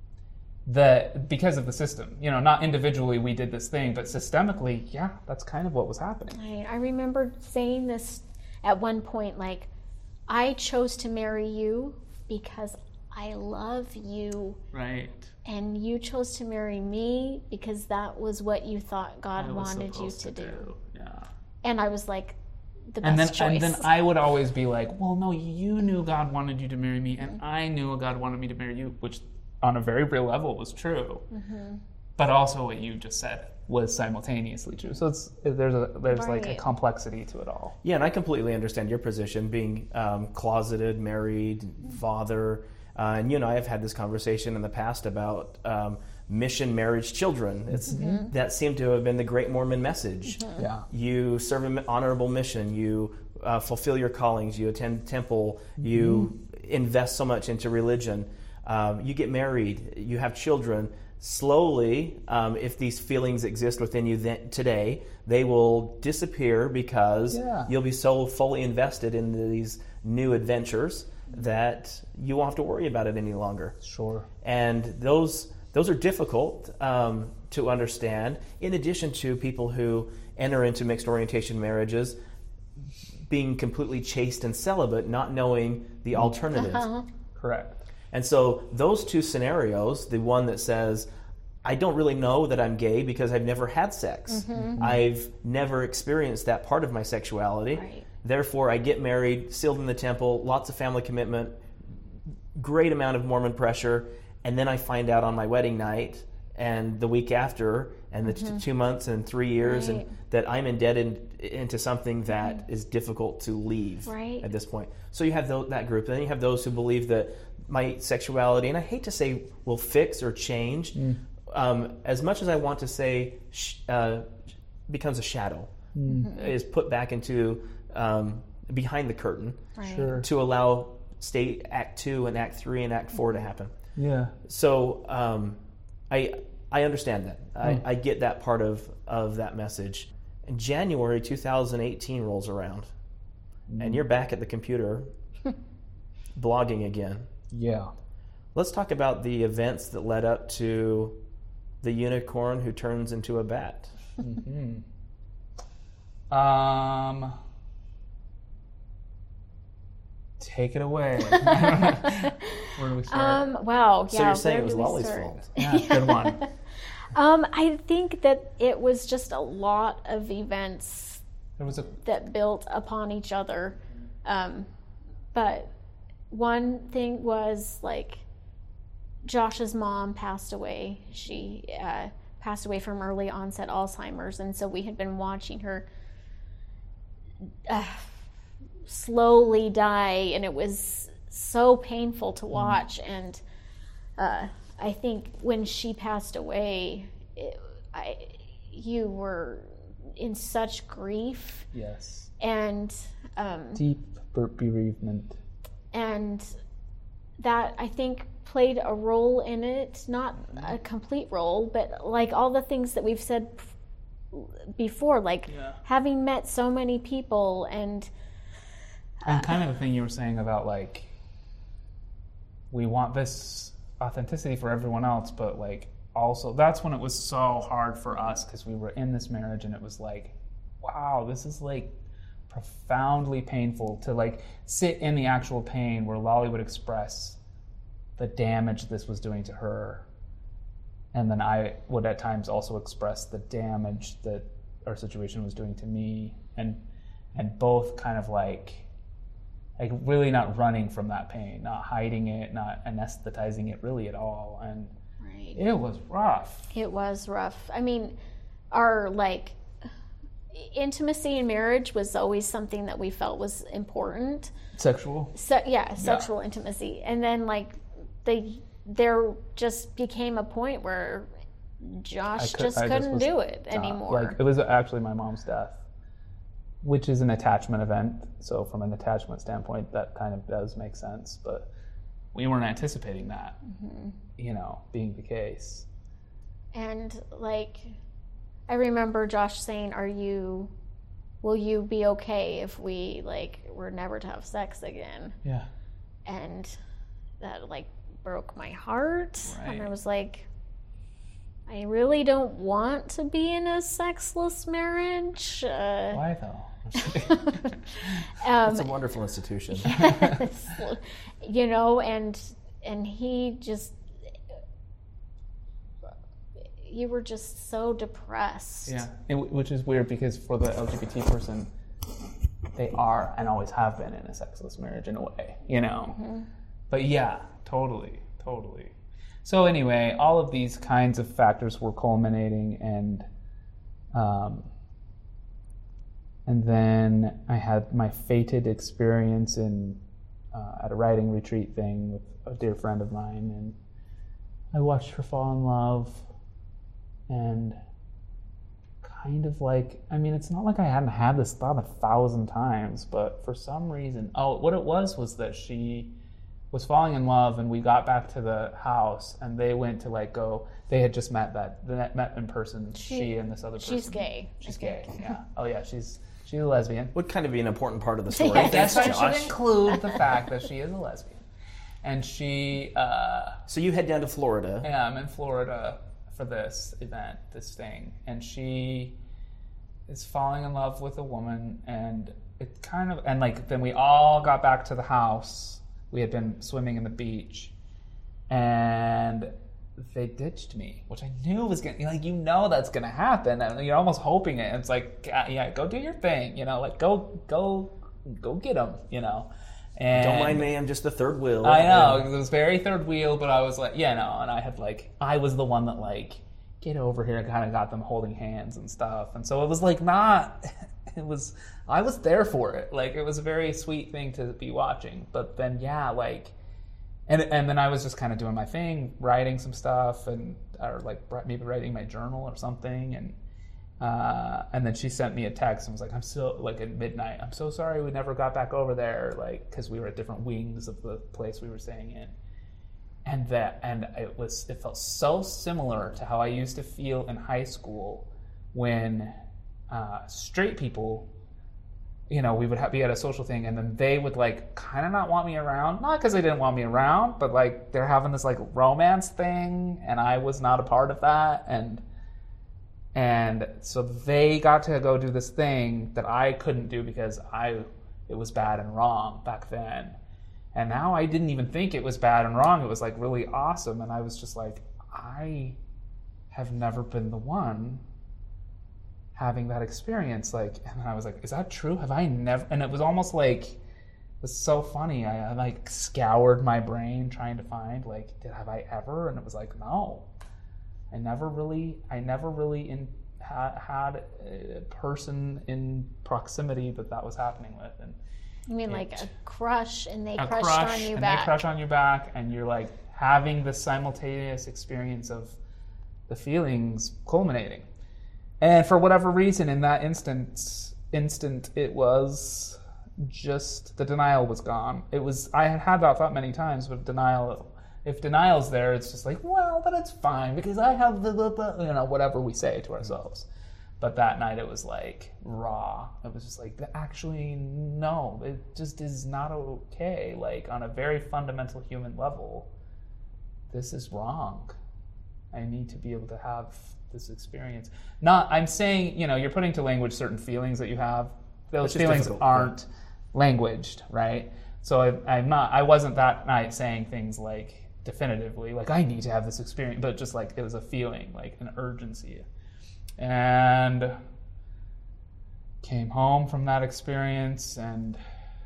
that because of the system, you know, not individually we did this thing, but systemically, yeah, that's kind of what was happening. I, I remember saying this at one point, like, I chose to marry you because I love you. Right. And you chose to marry me because that was what you thought God I wanted you to, to do. do. Yeah. And I was like, the best and then, choice. And then I would always be like, well, no, you knew God wanted you to marry me, and mm-hmm. I knew God wanted me to marry you, which on a very real level was true. Mm-hmm. But also what you just said was simultaneously true. So it's there's a there's right. like a complexity to it all. Yeah, and I completely understand your position, being um, closeted, married, father, uh, and you and I have had this conversation in the past about um, mission, marriage, children. It's mm-hmm. that seemed to have been the Great Mormon message. Mm-hmm. Yeah, you serve an honorable mission, you uh, fulfill your callings, you attend temple, mm-hmm. you invest so much into religion, um, you get married, you have children. Slowly, um, if these feelings exist within you th- today, they will disappear because yeah. you'll be so fully invested in these new adventures that you won't have to worry about it any longer. Sure. And those those are difficult um, to understand, in addition to people who enter into mixed orientation marriages being completely chaste and celibate, not knowing the alternatives. Uh-huh. Correct. And so those two scenarios, the one that says, I don't really know that I'm gay because I've never had sex. Mm-hmm. I've never experienced that part of my sexuality. Right. Therefore, I get married, sealed in the temple, lots of family commitment, great amount of Mormon pressure, and then I find out on my wedding night and the week after and the mm-hmm. t- two months and three years right. and that I'm indebted into something that mm-hmm. is difficult to leave right. at this point. So you have th- that group. And then you have those who believe that my sexuality, and I hate to say will fix or change, mm. um, as much as I want to say sh- uh, becomes a shadow, mm-hmm. is put back into um, behind the curtain right. sure. to allow state Act Two and Act Three and Act Four to happen. Yeah. So um, I I understand that. Mm. I, I get that part of, of that message. And January two thousand eighteen rolls around, mm. and you're back at the computer blogging again. Yeah. Let's talk about the events that led up to the unicorn who turns into a bat. Mm-hmm. Um, take it away. Where do we start? Um, wow. So yeah, you're saying where it was do we Lolly's start? fault. Yeah, good one. um, I think that it was just a lot of events There was a that built upon each other. Um, but one thing was like Josh's mom passed away. She uh, passed away from early onset Alzheimer's, and so we had been watching her uh, slowly die, and it was so painful to watch. Mm. And uh, I think when she passed away, it, I, you were in such grief. Yes. And um, deep bereavement. And that, I think, played a role in it, not a complete role, but like all the things that we've said before, like yeah. having met so many people and and kind of the thing you were saying about like we want this authenticity for everyone else, but like also that's when it was so hard for us because we were in this marriage and it was like, wow, this is like profoundly painful to like sit in the actual pain where Lolly would express the damage this was doing to her, and then I would at times also express the damage that our situation was doing to me, and and both kind of like like really not running from that pain, not hiding it, not anesthetizing it really at all, and right. It was rough. It was rough. I mean, our like intimacy in marriage was always something that we felt was important. Sexual? So, yeah, sexual yeah. intimacy. And then like they there just became a point where Josh could, just I couldn't just do it not, anymore. Like it was actually my mom's death, which is an attachment event. So from an attachment standpoint, that kind of does make sense. But we weren't anticipating that, mm-hmm. you know, being the case. And like, I remember Josh saying, "Are you? Will you be okay if we like were never to have sex again?" Yeah. And that like broke my heart, right. and I was like, I really don't want to be in a sexless marriage. Uh, Why though? um, it's a wonderful institution. Yes, you know, and and he just, you were just so depressed. Yeah, it, which is weird because for the L G B T person, they are and always have been in a sexless marriage in a way, you know. Mm-hmm. But yeah, totally, totally. So anyway, all of these kinds of factors were culminating, and um, and then I had my fated experience in uh, at a writing retreat thing with a dear friend of mine, and I watched her fall in love, and kind of like, I mean, it's not like I hadn't had this thought a thousand times, but for some reason, oh, what it was was that she was falling in love, and we got back to the house, and they went to like go. They had just met that they met in person. She, she and this other person. She's gay. She's gay. Yeah. Oh yeah. She's she's a lesbian. Would kind of be an important part of the story. Yes. Yes, I Josh. should include the fact that she is a lesbian, and she. Uh, so you head down to Florida. Yeah, I'm in Florida for this event, this thing, and she is falling in love with a woman, and it kind of and like then we all got back to the house. We had been swimming in the beach, and they ditched me, which I knew was going to, like, you know that's going to happen, and you're almost hoping it, and it's like, yeah, go do your thing, you know, like, go, go, go get them, you know. And don't mind me, I'm just the third wheel. I know, it was very third wheel, but I was like, yeah, no, and I had, like, I was the one that, like, get over here, and kind of got them holding hands and stuff, and so it was, like, not... It was, I was there for it. Like, it was a very sweet thing to be watching. But then, yeah, like, and and then I was just kind of doing my thing, writing some stuff, and or like maybe writing my journal or something. And uh, and then she sent me a text and was like, I'm so, like at midnight, I'm so sorry we never got back over there, like, because we were at different wings of the place we were staying in. And that, and it was, it felt so similar to how I used to feel in high school when Uh, straight people, you know, we would have, be at a social thing, and then they would like kind of not want me around, not because they didn't want me around, but like they're having this like romance thing, and I was not a part of that, and and so they got to go do this thing that I couldn't do because I it was bad and wrong back then, and now I didn't even think it was bad and wrong. It was like really awesome, and I was just like, I have never been the one having that experience, like, and I was like, is that true? Have I never? And it was almost like, it was so funny. I, I like scoured my brain trying to find, like, did have I ever? And it was like, no, I never really, I never really in, ha, had a person in proximity that that was happening with. And you mean it, like a crush, and they a crushed crush, on you and back? And they crush on you back, and you're like having this simultaneous experience of the feelings culminating. And for whatever reason, in that instance, instant, it was just the denial was gone. It was I had had that thought many times, but denial. If denial's there, it's just like, well, but it's fine because I have the, the, the you know, whatever we say to ourselves. But that night it was like raw. It was just like, actually, no, it just is not okay. Like on a very fundamental human level, this is wrong. I need to be able to have this experience. Not, I'm saying, you know, you're putting to language certain feelings that you have. Those feelings aren't languaged, right? So I, I'm not, I wasn't that night saying things like, definitively, like I need to have this experience, but just like it was a feeling, like an urgency. And came home from that experience, and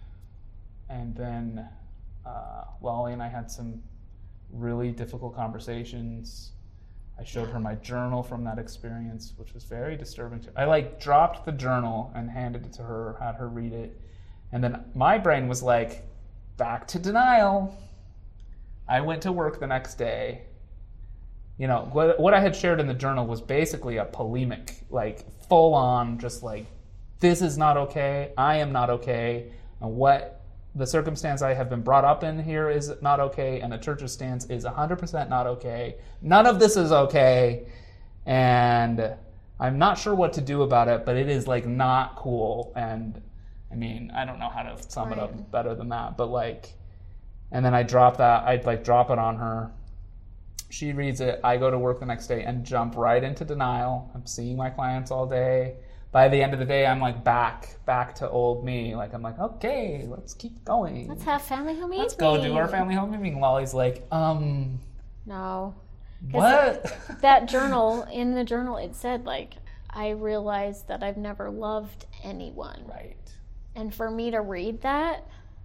and then uh, Lolly and I had some really difficult conversations. I showed her my journal from that experience, which was very disturbing to her. I like dropped the journal and handed it to her, had her read it, and then my brain was like, back to denial. I went to work the next day. You know, what, what I had shared in the journal was basically a polemic, like full on, just like, this is not okay, I am not okay, and what the circumstance I have been brought up in here is not okay, and the church's stance is one hundred percent not okay. None of this is okay, and I'm not sure what to do about it, but it is like not cool, and I mean, I don't know how to sum right. it up better than that, but like, and then I drop that, I'd like drop it on her. She reads it, I go to work the next day and jump right into denial. I'm seeing my clients all day. By the end of the day, I'm like back, back to old me. Like, I'm like, okay, let's keep going. Let's have family home evening. Let's go do our family home evening. Lolly's like, um... No. What? That, that journal, in the journal, it said, like, I realized that I've never loved anyone. Right. And for me to read that,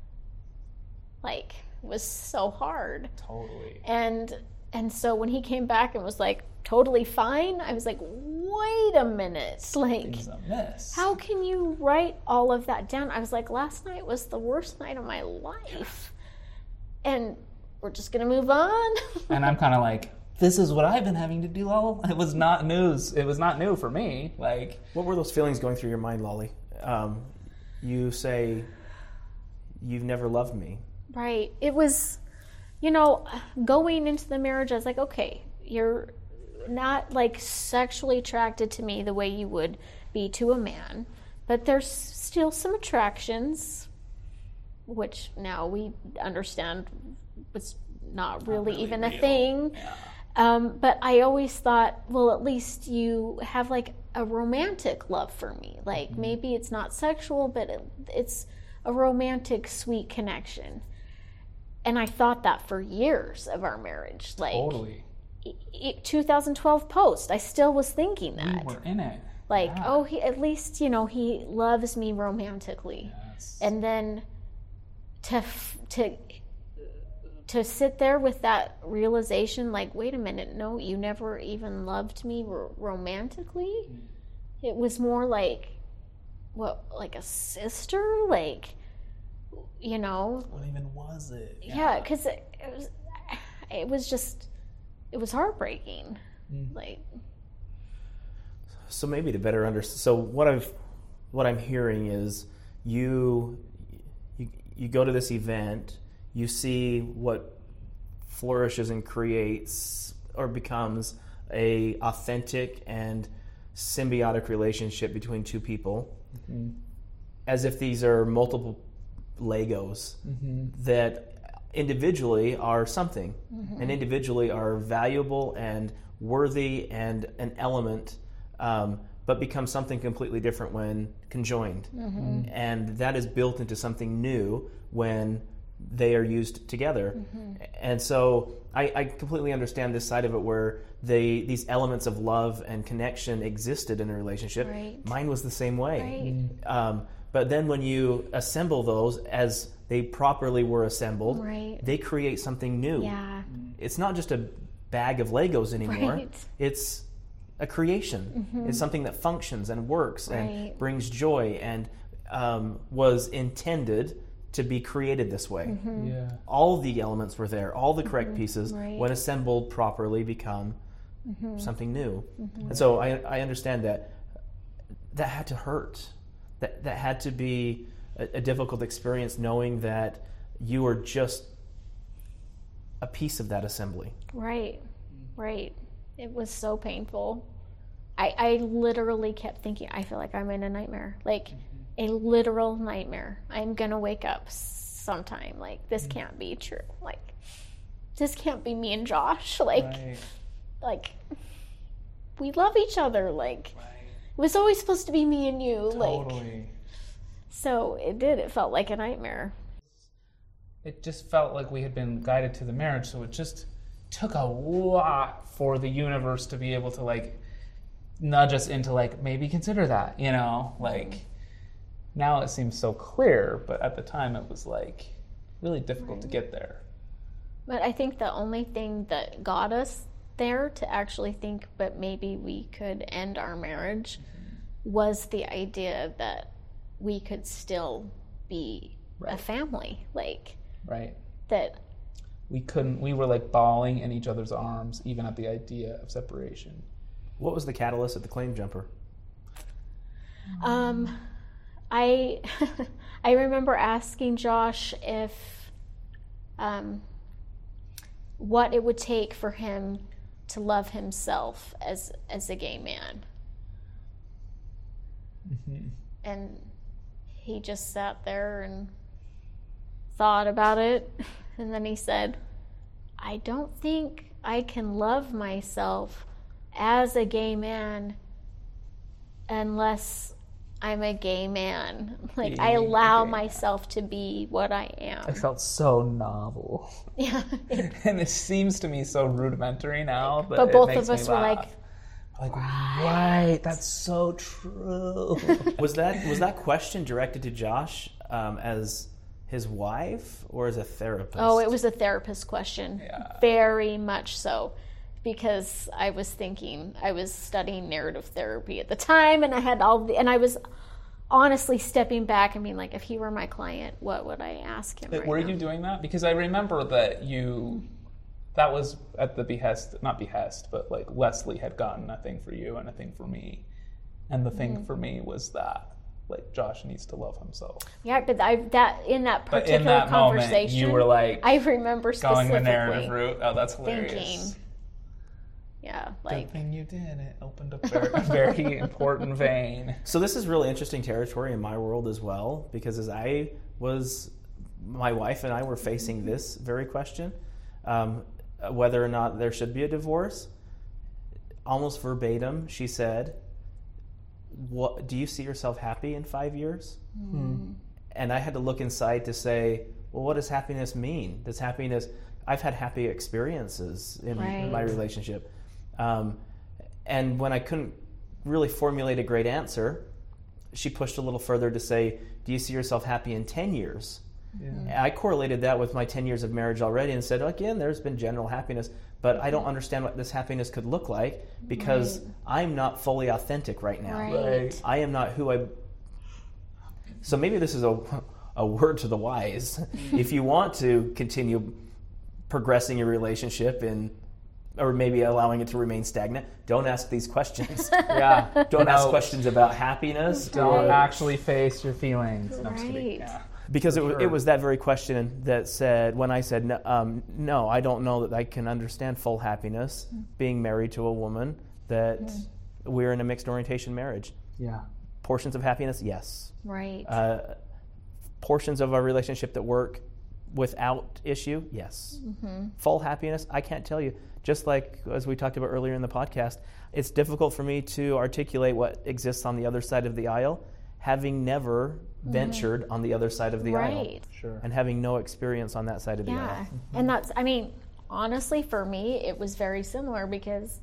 like, was so hard. Totally. And and so when he came back and was like, totally fine, I was like, wait a minute. Like, Things a mess. How can you write all of that down? I was like, last night was the worst night of my life. And we're just going to move on. And I'm kind of like, this is what I've been having to do all of, it was not news. It was not new for me. Like, what were those feelings going through your mind, Lolly? Um, you say, you've never loved me. Right. It was, you know, going into the marriage, I was like, okay, you're not like sexually attracted to me the way you would be to a man, but there's still some attractions, which now we understand was not really, not really even real. a thing. Yeah. Um, but I always thought, well, at least you have like a romantic love for me. Like mm-hmm. maybe it's not sexual, but it, it's a romantic, sweet connection. And I thought that for years of our marriage. Like, totally. twenty twelve post, I still was thinking that. We were in it. Like, yeah. oh, he at least, you know, he loves me romantically. Yes. And then to to to sit there with that realization, like, wait a minute, no, you never even loved me r- romantically. Mm. It was more like, what, like a sister, like. You know, what even was it? Yeah, because yeah, it, it was, it was just, it was heartbreaking. Mm. Like, so maybe to better understand. So what I've, what I'm hearing is you, you, you go to this event, you see what flourishes and creates or becomes a authentic and symbiotic relationship between two people, mm-hmm. as if these are multiple Legos mm-hmm. that individually are something mm-hmm. and individually are valuable and worthy and an element, um, but become something completely different when conjoined. Mm-hmm. And that is built into something new when they are used together. Mm-hmm. And so I, I completely understand this side of it where they these elements of love and connection existed in a relationship. Right. Mine was the same way. Right. Mm-hmm. Um, But then when you assemble those as they properly were assembled, right. they create something new. Yeah. It's not just a bag of Legos anymore. Right. It's a creation. Mm-hmm. It's something that functions and works right. and brings joy and um, was intended to be created this way. Mm-hmm. Yeah. All the elements were there. All the correct mm-hmm. pieces, right. when assembled properly, become mm-hmm. something new. Mm-hmm. And so I, I understand that that had to hurt. That that had to be a, a difficult experience, knowing that you were just a piece of that assembly. Right, right. It was so painful. I, I literally kept thinking, I feel like I'm in a nightmare. Like, mm-hmm. a literal nightmare. I'm going to wake up sometime. Like, this mm-hmm. can't be true. Like, this can't be me and Josh. Like, right. like we love each other. Like, right. it was always supposed to be me and you. Totally. Like, so it did. It felt like a nightmare. It just felt like we had been guided to the marriage, so it just took a lot for the universe to be able to, like, nudge us into, like, maybe consider that, you know? Like, now it seems so clear, but at the time it was, like, really difficult right. to get there. But I think the only thing that got us there to actually think, but maybe we could end our marriage, mm-hmm. was the idea that we could still be right. a family. Like, right. that we couldn't, we were like bawling in each other's arms, even at the idea of separation. What was the catalyst at the claim jumper? Um, I I remember asking Josh if um, what it would take for him to love himself as as a gay man, mm-hmm. and he just sat there and thought about it, and then he said, I don't think I can love myself as a gay man unless I'm a gay man. Like, I allow myself to be what I am. It felt so novel. Yeah. And it seems to me so rudimentary now, but, but it both makes of us me were laugh. like, Like, right. right, that's so true. Was that was that question directed to Josh um, as his wife or as a therapist? Oh, it was a therapist question. Yeah. Very much so. Because I was thinking, I was studying narrative therapy at the time, and I had all the, and I was honestly stepping back and being like, if he were my client, what would I ask him? Right were now? you doing that? Because I remember that you, that was at the behest, not behest, but like Leslie had gotten a thing for you and a thing for me. And the thing mm-hmm. for me was that, like, Josh needs to love himself. Yeah, but I that in that particular in that conversation, moment, you were like, I remember specifically going the narrative route. Oh, that's hilarious. Thinking, yeah, like, good thing you did. It opened up a very important vein. So this is really interesting territory in my world as well, because as I was, my wife and I were facing this very question, um, whether or not there should be a divorce. Almost verbatim, she said, "What do you see yourself happy in five years?" Mm. And I had to look inside to say, well, what does happiness mean? Does happiness? I've had happy experiences in right. my relationship. Um, and when I couldn't really formulate a great answer, she pushed a little further to say, do you see yourself happy in ten years? Yeah. I correlated that with my ten years of marriage already and said, again, there's been general happiness, but I don't understand what this happiness could look like because right. I'm not fully authentic right now. Right. I am not who I... So maybe this is a, a word to the wise. If you want to continue progressing your relationship in or maybe allowing it to remain stagnant, don't ask these questions. Yeah. Don't no. ask questions about happiness. Don't or, actually face your feelings. No, right. yeah. Because it, sure. it was that very question that said, when I said, no, um, no, I don't know that I can understand full happiness mm. being married to a woman, that mm. we're in a mixed orientation marriage. Yeah. Portions of happiness, yes. Right. Uh, portions of our relationship that work without issue, yes. Mm-hmm. Full happiness, I can't tell you. Just like as we talked about earlier in the podcast, it's difficult for me to articulate what exists on the other side of the aisle, having never mm-hmm. ventured on the other side of the right. aisle. Sure. And having no experience on that side of the yeah. aisle. Mm-hmm. And that's, I mean, honestly, for me, it was very similar because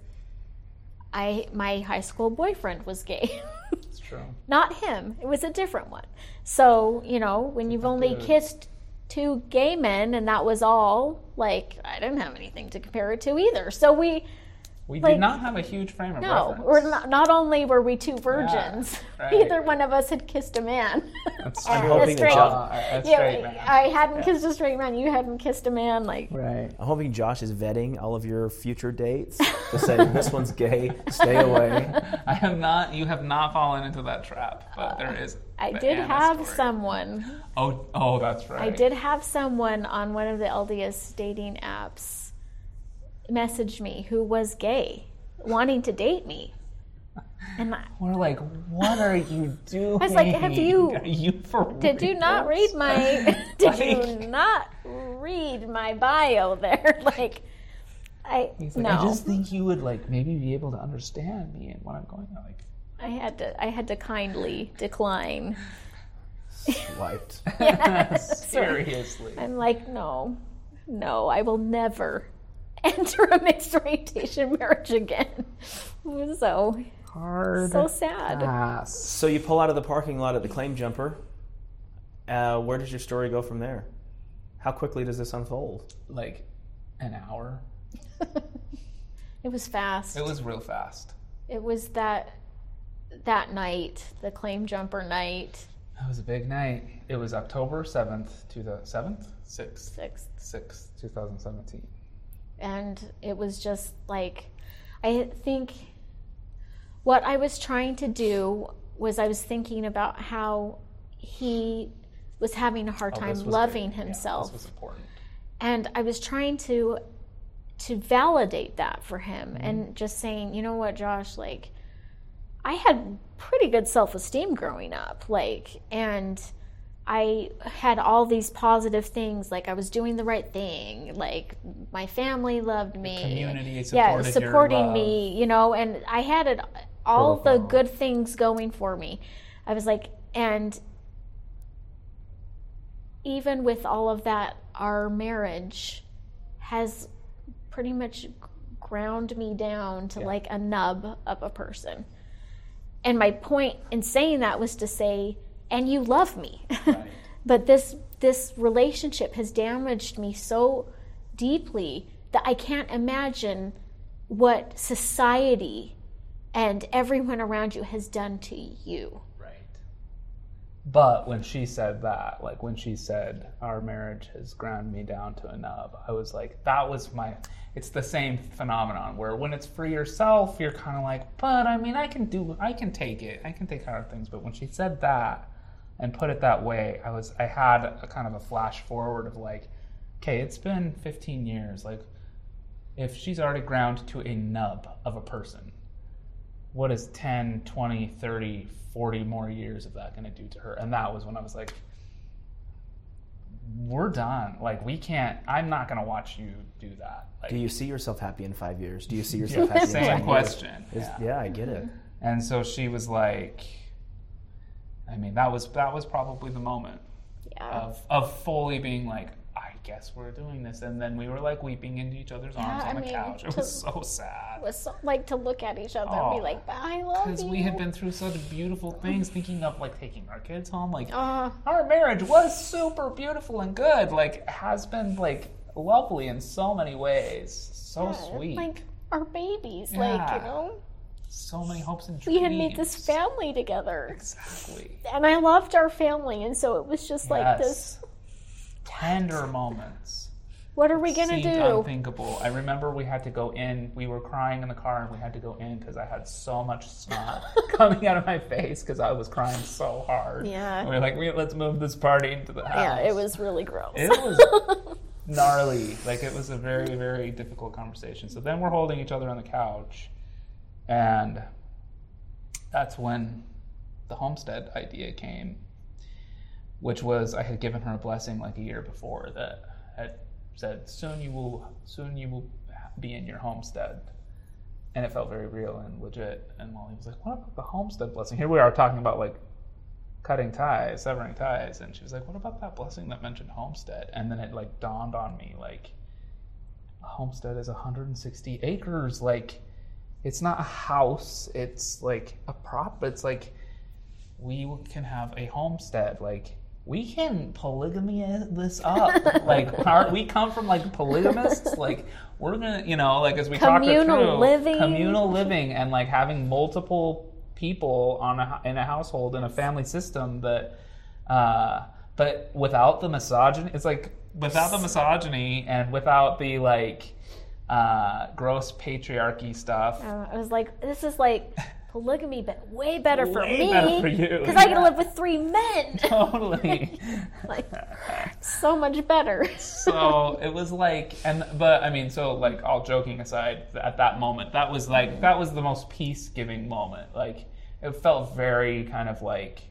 I my high school boyfriend was gay. It's true. Not him. It was a different one. So, you know, when you've only Good. kissed two gay men and that was all, like, I didn't have anything to compare it to either. So we We Like, did not have a huge frame of No, reference. we're not, not only were we two virgins, right. neither one of us had kissed a man. That's I'm true. hoping a straight, that Uh, a yeah, straight man. I hadn't kissed a straight man. You hadn't kissed a man. Like, Right. I'm hoping Josh is vetting all of your future dates to say this one's gay, stay away. I have not. You have not fallen into that trap, but there is. I the did Anna have story. someone. Oh, oh, that's right. I did have someone on one of the L D S dating apps message me who was gay, wanting to date me. And I, We're like, what are you doing? I was like, have you- Are you for did you not real? read my? Did you Like- not read my bio there? Like, I He's like, no. I just think you would like maybe be able to understand me and what I'm going on. Like, I had to. I had to kindly decline. Swiped. seriously. I'm like, no, no, I will never enter a mixed orientation marriage again. So, Hard so sad. pass. So you pull out of the parking lot at the Claim Jumper. Uh, where does your story go from there? How quickly does this unfold? Like an hour. It was fast. It was real fast. It was that that night, the Claim Jumper night, That was a big night. It was October seventh, two thousand seventh, sixth, sixth, sixth, two thousand seventeen. and it was just like, I think what I was trying to do was I was thinking about how he was having a hard Oh, time this was loving big. Yeah, himself. this was important. And I was trying to to validate that for him Mm-hmm. and just saying, you know what, Josh, like, I had pretty good self-esteem growing up, like, and I had all these positive things, like I was doing the right thing, like my family loved me, community yeah, supported your supporting love. me, you know, and I had it all the Profile. good things going for me. I was like, and even with all of that, our marriage has pretty much ground me down to Yeah. like a nub of a person. And my point in saying that was to say, and you love me. Right. But this this relationship has damaged me so deeply that I can't imagine what society and everyone around you has done to you. Right. But when she said that, like when she said, our marriage has ground me down to a nub, I was like, that was my, it's the same phenomenon where when it's for yourself, you're kind of like, but I mean, I can do, I can take it. I can take care of things. But when she said that and put it that way, I was, I had a kind of a flash forward of like, okay, it's been fifteen years. Like, if she's already ground to a nub of a person, what is ten, twenty, thirty, forty more years of that going to do to her? And that was when I was like, we're done. Like, we can't, I'm not going to watch you do that. Like, Do you see yourself happy in five years? Do you see yourself happy in same ten question. years? Is- Yeah. yeah, I get it. And so she was like, I mean, that was that was probably the moment Yeah. of of fully being like, I guess we're doing this. And then we were like weeping into each other's arms Yeah, on I the mean, couch. It to- was so sad. It was so, like to look at each other and be Oh, like, I love you. Because we had been through such beautiful things, thinking of like taking our kids home. Like, Uh, our marriage was super beautiful and good. Like, has been like lovely in so many ways. So yeah, sweet. like our babies, like, Yeah. you know, so many hopes and dreams. we had made this family together. Exactly. And I loved our family, and so it was just like this, Tender moments. what are we going to Seemed do? unthinkable. I remember we had to go in. We were crying in the car, and we had to go in because I had so much snot coming out of my face because I was crying so hard. Yeah. And we were like, we, let's move this party into the house. Yeah, it was really gross. It was gnarly. Like, it was a very, very difficult conversation. So then we're holding each other on the couch, and that's when the homestead idea came, which was I had given her a blessing like a year before that had said, soon you will soon you will be in your homestead. And it felt very real and legit. And Molly was like, what about the homestead blessing? Here we are talking about like cutting ties, severing ties. And she was like, what about that blessing that mentioned homestead? And then it like dawned on me, like, a homestead is one hundred sixty acres. Like, it's not a house. It's like a prop. It's like, we can have a homestead. Like, we can polygamy this up. Like, our, we come from, like, polygamists. Like, we're going to, you know, like, as we talk it through. Communal living. Communal living and, like, having multiple people on a, in a household, in a family system that, uh, but without the misogyny, it's like, without the misogyny and without the, like, uh, gross patriarchy stuff. Uh, I was like, this is like polygamy, but way better for Way me. better for you, Because I get to yeah. live with three men. Totally. Like, so much better. So it was like, and but I mean, so like, all joking aside, at that moment, that was like, that was the most peace-giving moment. Like, it felt very kind of like,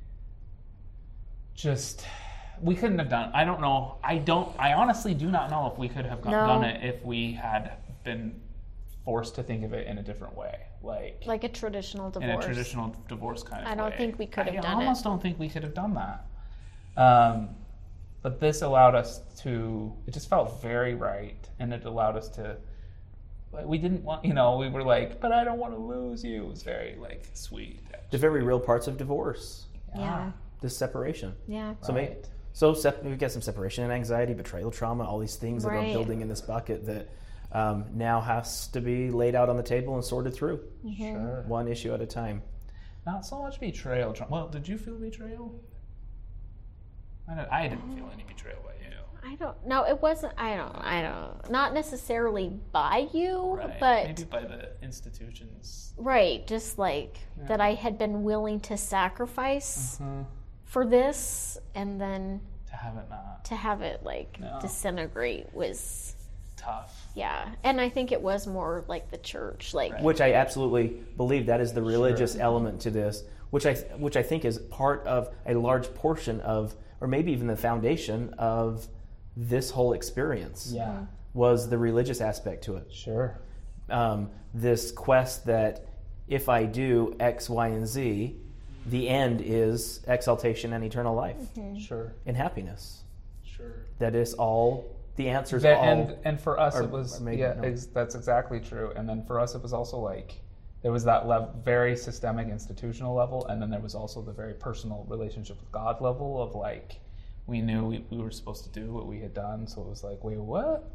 just, we couldn't have done, I don't know, I don't, I honestly do not know if we could have No. done it if we had been forced to think of it in a different way. Like, Like a traditional divorce. in a traditional divorce kind of I don't way. think we could have I done almost it. don't think we could have done that. Um, but this allowed us to, it just felt very right, and it allowed us to, like, we didn't want, you know, we were like, but I don't want to lose you. It was very, like, sweet. The very real parts of divorce, Yeah. this separation. Yeah. So maybe, Right. so sep- we've got some separation and anxiety, betrayal trauma, all these things that are Right. building in this bucket that um, now has to be laid out on the table and sorted through, Sure. one issue at a time. Not so much betrayal. tra- Well, did you feel betrayal? I, don't, I didn't feel any betrayal by you. I don't know. It wasn't, I don't, I don't, not necessarily by you, Right. but, Maybe by the institutions. right, just like that I had been willing to sacrifice Mhm. for this, and then To have it not to have it like No. disintegrate was, tough. yeah. And I think it was more like the church, like, Right. Which I absolutely believe that is the religious Sure. element to this, which I which I think is part of a large portion of, or maybe even the foundation of this whole experience. Yeah. Was the religious aspect to it. Sure. Um, this quest that if I do X, Y, and Z, the end is exaltation and eternal life Sure. and happiness. Sure. That is all the answers. That, all and and for us are- it was are made yeah known. ex- that's exactly true. And then for us it was also like there was that lev- very systemic institutional level, and then there was also the very personal relationship with God level of like we knew we, we were supposed to do what we had done, so it was like, wait, what?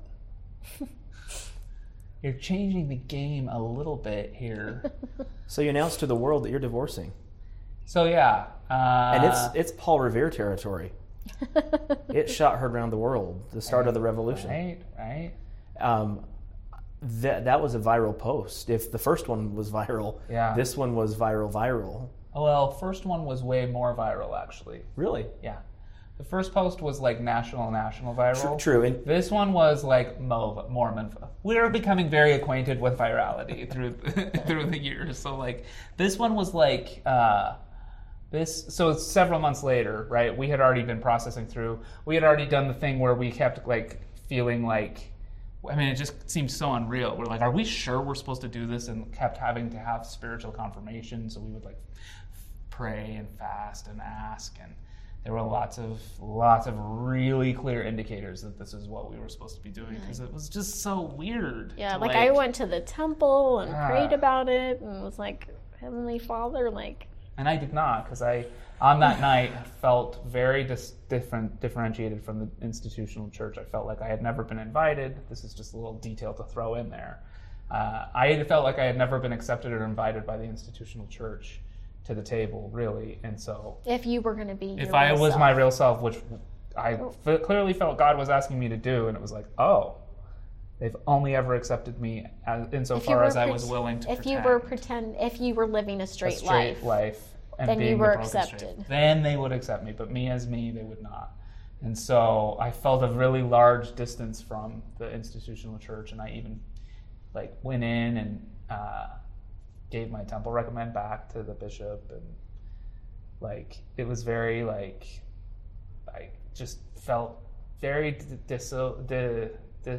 You're changing the game a little bit here. So you announce to the world that you're divorcing, So yeah, uh, and it's it's Paul Revere territory. It shot heard around the world. The start of the revolution. right, right. Um, that that was a viral post. If the first one was viral, Yeah. this one was viral. Viral, Well, first one was way more viral actually. really. Yeah. The first post was like national, national viral. True, and This one was like Mo- Mormon. We're becoming very acquainted with virality through through the years. So like this one was like uh, this. So it's several months later, right? We had already been processing through. We had already done the thing where we kept like feeling like. I mean, it just seemed so unreal. We're like, are we sure we're supposed to do this? And kept having to have spiritual confirmation. So we would like pray and fast and ask, and there were lots of lots of really clear indicators that this is what we were supposed to be doing, because it was just so weird. yeah, to, like, I went to the temple and Ah. prayed about it and was like, Heavenly Father, like, and I did not, because I on that night felt very dis- different differentiated from the institutional church. I felt like I had never been invited. This is just a little detail to throw in there. Uh, I had felt like I had never been accepted or invited by the institutional church to the table, really, and so if you were going to be your if I real was self. my real self, which I f- clearly felt God was asking me to do, and it was like, oh, they've only ever accepted me as, If you insofar were as I pret- was willing to if pretend you were pretend if you were living a a straight, straight life, life, and then you being were the broken straight. accepted. Then they would accept me, but me as me, they would not. And so I felt a really large distance from the institutional church, and I even like went in and uh, gave my temple recommend back to the bishop, and like it was very like I just felt very d- dis- di- di-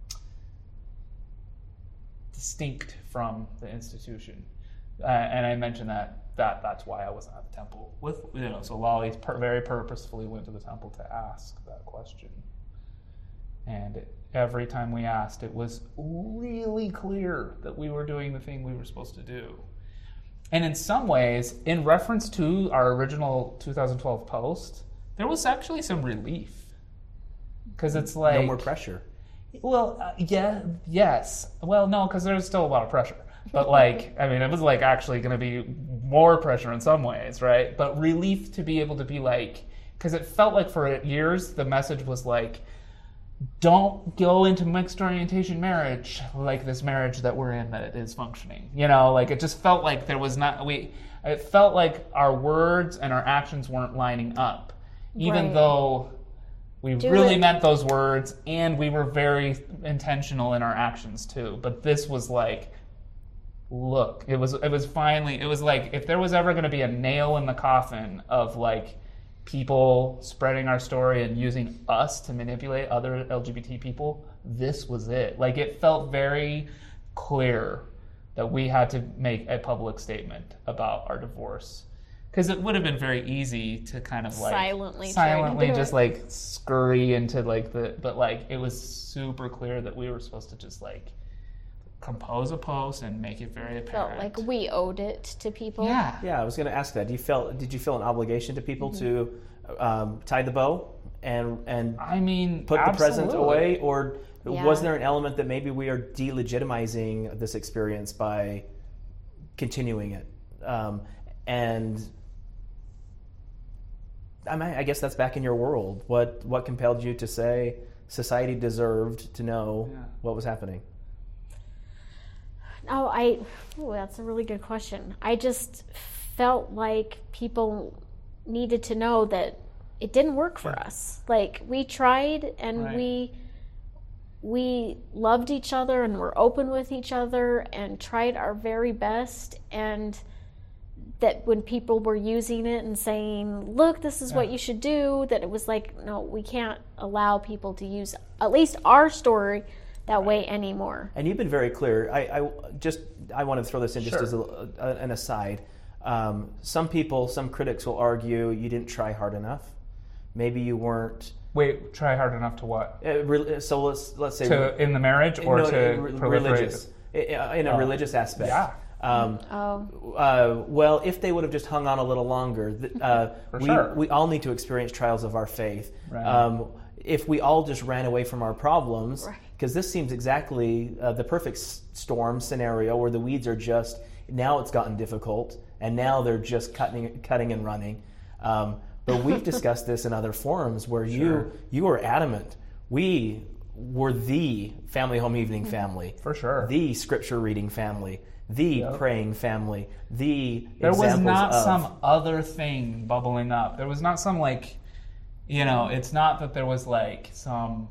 distinct from the institution, uh, and I mentioned that that that's why I wasn't at the temple with you know. So Lolly per- very purposefully went to the temple to ask that question, and it, every time we asked, it was really clear that we were doing the thing we were supposed to do. And in some ways, in reference to our original two thousand twelve post, there was actually some relief. Because it's like... No more pressure. Well, uh, yeah, yes. Well, no, because there's still a lot of pressure. But like, I mean, it was like actually going to be more pressure in some ways, right? But relief to be able to be like... Because it felt like for years the message was like, don't go into mixed orientation marriage like this marriage that we're in that is functioning. You know, like it just felt like there was not... we. It felt like our words and our actions weren't lining up. Even Right. though we Do really it. meant those words and we were very intentional in our actions too. But this was like... Look, it was it was finally... It was like if there was ever going to be a nail in the coffin of like... people spreading our story and using us to manipulate other L G B T people, this was it. Like, it felt very clear that we had to make a public statement about our divorce. Because it would have been very easy to kind of like... Silently try to Silently do just it. like scurry into like the... But like, it was super clear that we were supposed to just like compose a post and make it very Felt apparent. like we owed it to people. Yeah. Yeah, I was going to ask that. Do you felt? Did you feel an obligation to people Mm-hmm. to um, tie the bow and and I mean, put the present absolutely. away, or Yeah. was there an element that maybe we are delegitimizing this experience by continuing it? Um, and I mean, I guess that's back in your world. What what compelled you to say society deserved to know Yeah. what was happening? Oh, I. Oh, that's a really good question. I just felt like people needed to know that it didn't work for us. Like we tried, and Right. we we loved each other, and were open with each other, and tried our very best. And that when people were using it and saying, "Look, this is what you should do," that it was like, no, we can't allow people to use at least our story that way anymore. And you've been very clear. I, I just I want to throw this in just Sure. as a, a, an aside. Um, some people, some critics will argue you didn't try hard enough. Maybe you weren't. Wait, try hard enough to what? Uh, re, so let's let's say To in the marriage or no, to re- proliferate? religious I- in a Oh. religious aspect. Yeah. Um, Oh, uh, well, if they would have just hung on a little longer, th- uh, For we sure. we all need to experience trials of our faith. Right. Um, if we all just ran away from our problems, Right. because this seems exactly uh, the perfect s- storm scenario where the weeds are just now it's gotten difficult, and now they're just cutting cutting and running. Um, but we've discussed this in other forums where Sure. you you are adamant. We were the family home evening family, For sure. the scripture reading family, the Yep. praying family, the There was examples not of, some other thing bubbling up. There was not some like, you know, it's not that there was like some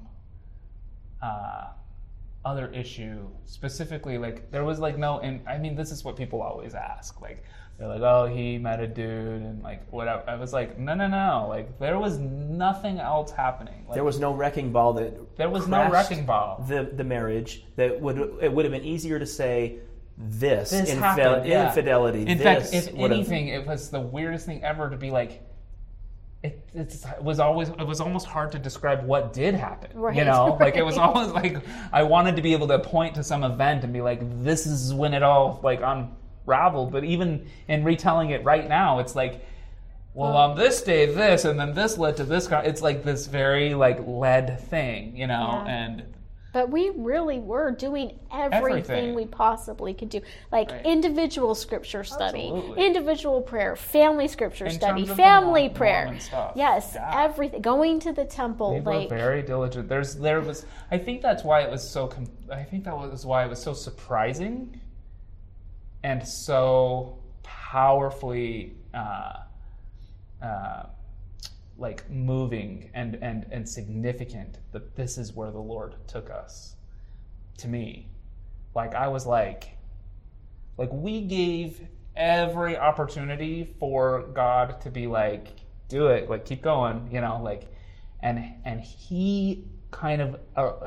uh, other issue specifically. Like there was like no, and I mean, this is what people always ask. Like they're like, oh, he met a dude and like whatever. I was like, no, no, no. Like there was nothing else happening. Like, there was no wrecking ball that There was no crashed wrecking ball. the the marriage. That would it would have been easier to say this, This infel- happened, yeah. infidelity. In this fact, if would have- anything, it was the weirdest thing ever to be like. It, it's, it was always it was almost hard to describe what did happen. Right, You know, like it was right. almost like I wanted to be able to point to some event and be like, "This is when it all like unraveled." But even in retelling it right now, it's like, well, on this day, this, and then this led to this. con- It's like this very like led thing, you know, Yeah. and. but we really were doing everything, Everything. we possibly could do. Like Right. individual scripture study, Absolutely. individual prayer, family scripture In study, terms of the family Mormon prayer. stuff. Yes, Yeah. everything. Going to the temple, They were like very diligent. There's, there was. I think that's why it was so. Com- I think that was why it was so surprising, and so powerfully, uh, uh, like moving and and and significant that this is where the Lord took us. To me, like I was like, like we gave every opportunity for God to be like, do it, like keep going, you know, like, and and He kind of uh,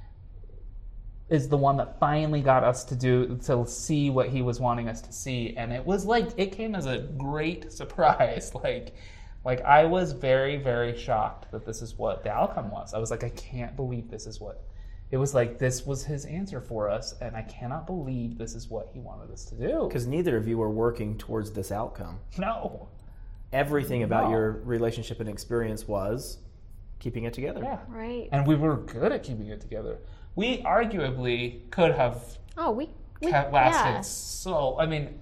is the one that finally got us to do to see what He was wanting us to see, and it was like it came as a great surprise, like. Like, I was very, very shocked that this is what the outcome was. I was like, I can't believe this is what... It was like, this was His answer for us, and I cannot believe this is what He wanted us to do. because neither of you were working towards this outcome. No. everything about No. your relationship and experience was keeping it together. Yeah. Right. And we were good at keeping it together. We arguably could have oh, we, we kept lasted yeah. so, I mean,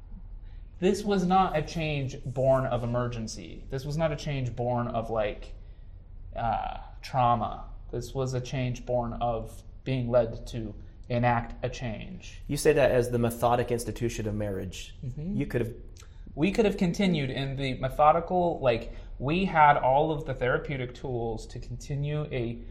this was not a change born of emergency. This was not a change born of like uh, trauma. This was a change born of being led to enact a change. You say that as the methodic institution of marriage. Mm-hmm. You could have. We could have continued in the methodical, like, we had all of the therapeutic tools to continue a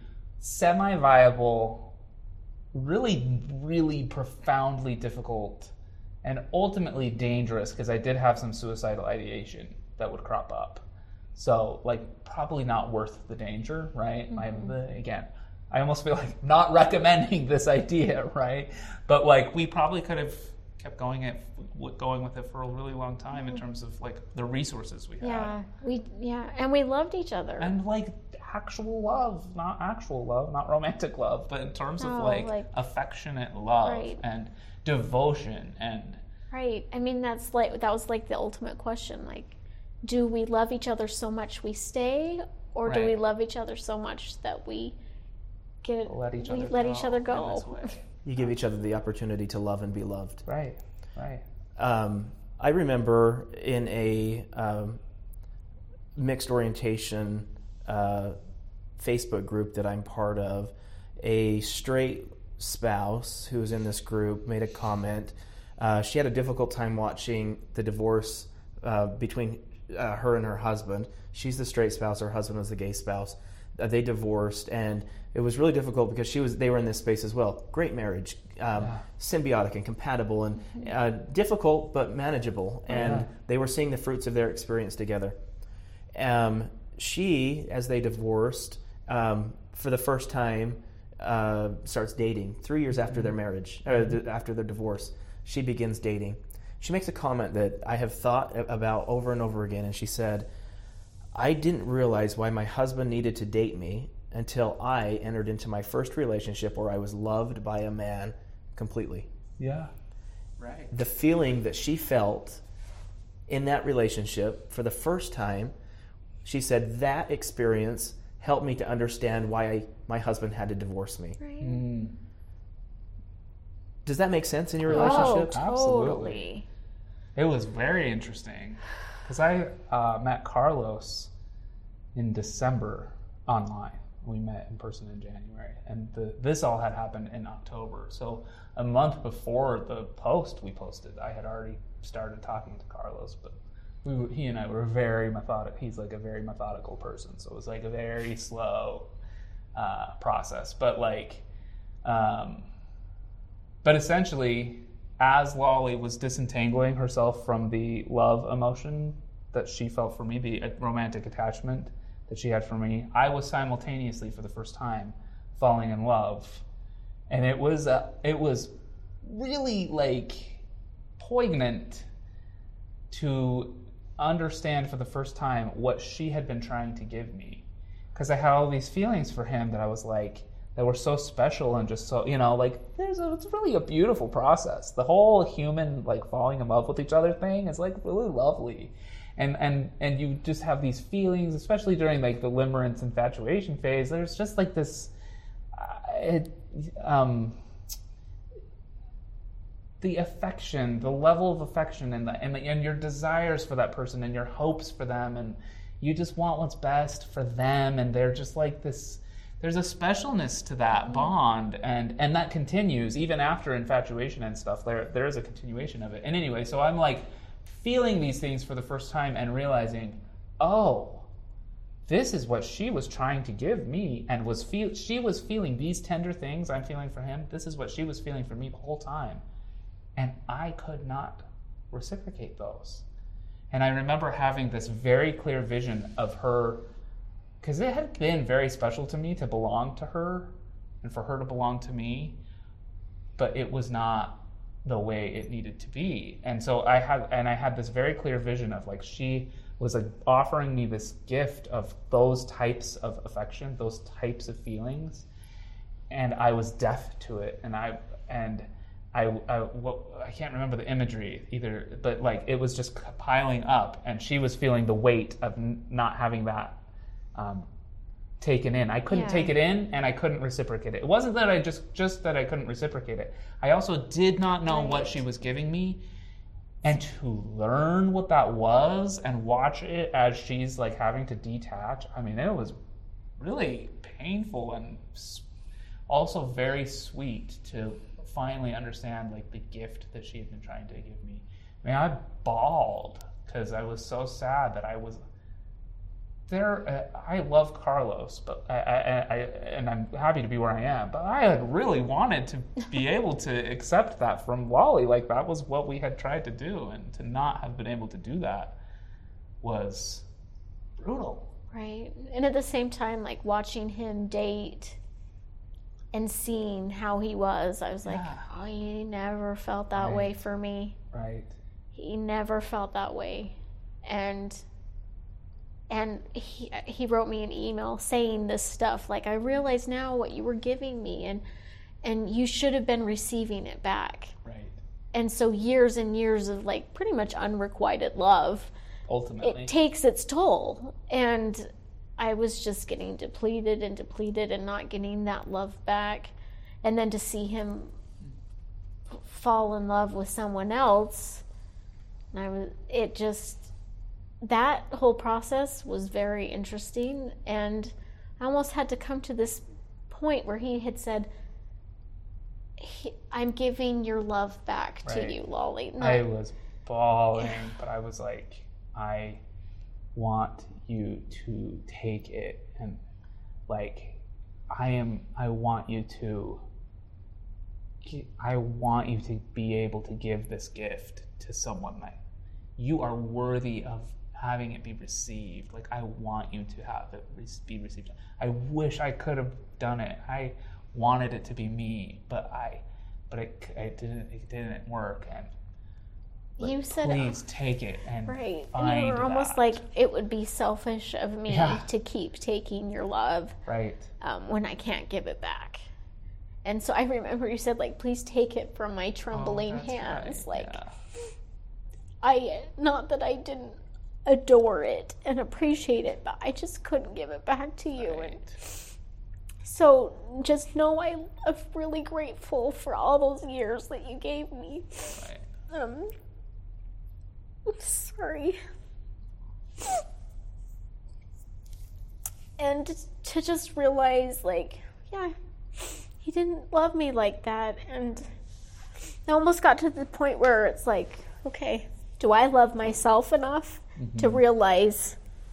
semi-viable, really, really profoundly difficult and ultimately dangerous, because I did have some suicidal ideation that would crop up. So, like, probably not worth the danger, right? Mm-hmm. I, again, I almost feel like not recommending this idea, right? But, like, we probably could have kept going it, going with it for a really long time in terms of, like, the resources we had. Yeah, we yeah, and we loved each other. And, like, actual love, not actual love, not romantic love, but in terms No, of, like, like- affectionate love Right. and devotion and... Right. I mean, that's like that was like the ultimate question. Like, do we love each other so much we stay, or do Right. we love each other so much that we get Let each we other let go each other in go? this way. You give each other the opportunity to love and be loved. Right, right. Um, I remember in a um, mixed orientation uh, Facebook group that I'm part of, a straight spouse who was in this group made a comment. Uh, she had a difficult time watching the divorce uh, between uh, her and her husband. She's the straight spouse, her husband was the gay spouse. Uh, they divorced, and it was really difficult because she was. They were in this space as well. Great marriage, um, Yeah. symbiotic and compatible, and uh, difficult but manageable. And Yeah. they were seeing the fruits of their experience together. Um, she, as they divorced, um, for the first time, uh, starts dating. Three years after their marriage, or th- after their divorce, she begins dating. She makes a comment that I have thought about over and over again, and she said, I didn't realize why my husband needed to date me until I entered into my first relationship where I was loved by a man completely. Yeah. Right. The feeling that she felt in that relationship for the first time, she said that experience helped me to understand why I, my husband had to divorce me. Right. Mm. Does that make sense in your Oh, relationship? totally. It was very interesting because I uh, met Carlos in December online. We met in person in January, and the, this all had happened in October. So a month before the post we posted, I had already started talking to Carlos, but we were, he and I were very methodical. He's like a very methodical person, so it was like a very slow uh, process. But like, um, but essentially, as Lolly was disentangling herself from the love emotion that she felt for me, the romantic attachment that she had for me, I was simultaneously, for the first time, falling in love. And it was uh, it was really, like, poignant to understand for the first time what she had been trying to give me. Because I had all these feelings for him that I was like, that were so special and just so, you know, like, there's a, it's really a beautiful process. The whole human, like, falling in love with each other thing is, like, really lovely. And, and and you just have these feelings, especially during, like, the limerence infatuation phase. There's just, like, this, uh, it, um, the affection, the level of affection, and, the, and, the, and your desires for that person, and your hopes for them, and you just want what's best for them, and they're just, like, this, there's a specialness to that bond, and, and that continues, even after infatuation and stuff, there there is a continuation of it. And anyway, so I'm, like, feeling these things for the first time and realizing, oh, this is what she was trying to give me, and was feel she was feeling these tender things I'm feeling for him. This is what she was feeling for me the whole time, and I could not reciprocate those. And I remember having this very clear vision of her, because it had been very special to me to belong to her and for her to belong to me, but it was not the way it needed to be. And so I had, and I had this very clear vision of, like, she was, like, offering me this gift of those types of affection, those types of feelings, and I was deaf to it. And I, and I, I, what, I can't remember the imagery either, but like it was just piling up, and she was feeling the weight of n- not having that um, taken in. I couldn't Yeah. take it in, and I couldn't reciprocate it. It wasn't that I just just that I couldn't reciprocate it. I also did not know Right. what she was giving me, and to learn what that was and watch it as she's like having to detach. I mean, it was really painful and s- also very sweet to finally understand like the gift that she had been trying to give me. I mean, I bawled because I was so sad that I was there. Uh, I love Carlos, but I, I, I, and I'm happy to be where I am. But I had really wanted to be able to accept that from Wally. Like that was what we had tried to do, and to not have been able to do that was brutal. Right. And at the same time, like watching him date and seeing how he was, I was like, Yeah. oh, he never felt that Right. way for me. Right. He never felt that way. And and he he wrote me an email saying this stuff, like, I realize now what you were giving me, and and you should have been receiving it back. Right. And so years and years of like pretty much unrequited love, Ultimately. it takes its toll. And I was just getting depleted and depleted and not getting that love back. And then to see him fall in love with someone else, and I was, it just, that whole process was very interesting. And I almost had to come to this point where he had said, he, I'm giving your love back to Right. you, Lolly. Not- I was bawling, but I was like, I want you to take it, and like, I am, I want you to, gi- I want you to be able to give this gift to someone that you are worthy of having it be received. Like, I want you to have it re- be received. I wish I could have done it. I wanted it to be me, but I, but it, it didn't, it didn't work. And You but said, please take it and right. And find you were almost that. like, it would be selfish of me Yeah. to keep taking your love Right. um, when I can't give it back. And so I remember you said, like, please take it from my trembling Oh, that's hands. right. Like, Yeah. I, not that I didn't adore it and appreciate it, but I just couldn't give it back to you. And Right. so just know I, I'm really grateful for all those years that you gave me. Right. Um, I'm sorry. And to just realize, like, yeah, he didn't love me like that. And I almost got to the point where it's like, okay, do I love myself enough Mm-hmm. to realize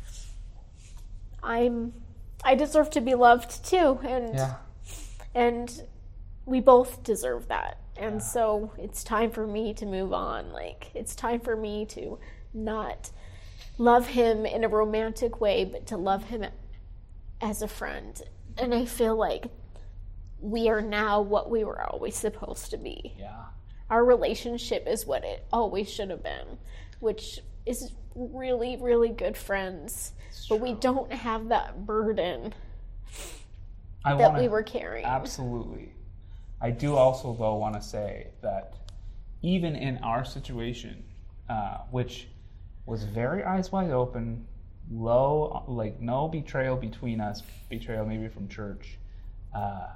I'm, I deserve to be loved too. And, Yeah. and we both deserve that. And so it's time for me to move on. Like, it's time for me to not love him in a romantic way, but to love him as a friend. And I feel like we are now what we were always supposed to be. Yeah. Our relationship is what it always should have been, which is really, really good friends. It's But we true. don't have that burden I that wanna, we were carrying. Absolutely. I do also, though, want to say that even in our situation, uh, which was very eyes wide open, low, like no betrayal between us, betrayal maybe from church, uh,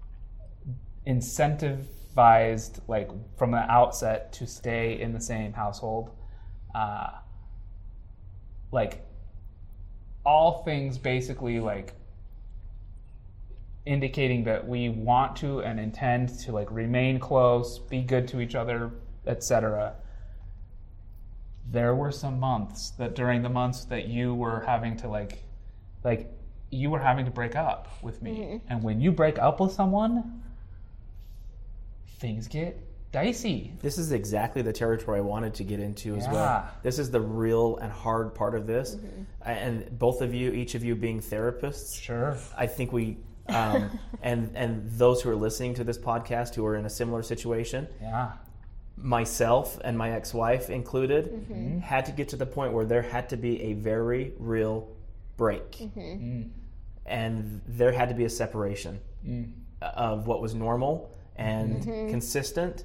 incentivized, like from the outset, to stay in the same household. Uh, like all things basically like indicating that we want to and intend to like remain close, be good to each other, et cetera. There were some months that during the months that you were having to like, like you were having to break up with me. Mm-hmm. And when you break up with someone, things get dicey. This is exactly the territory I wanted to get into as Yeah. well. This is the real and hard part of this. And both of you, each of you being therapists, Sure. I think we, um, and and those who are listening to this podcast who are in a similar situation, Yeah. myself and my ex-wife included, had to get to the point where there had to be a very real break. Mm. And there had to be a separation Mm. of what was normal and consistent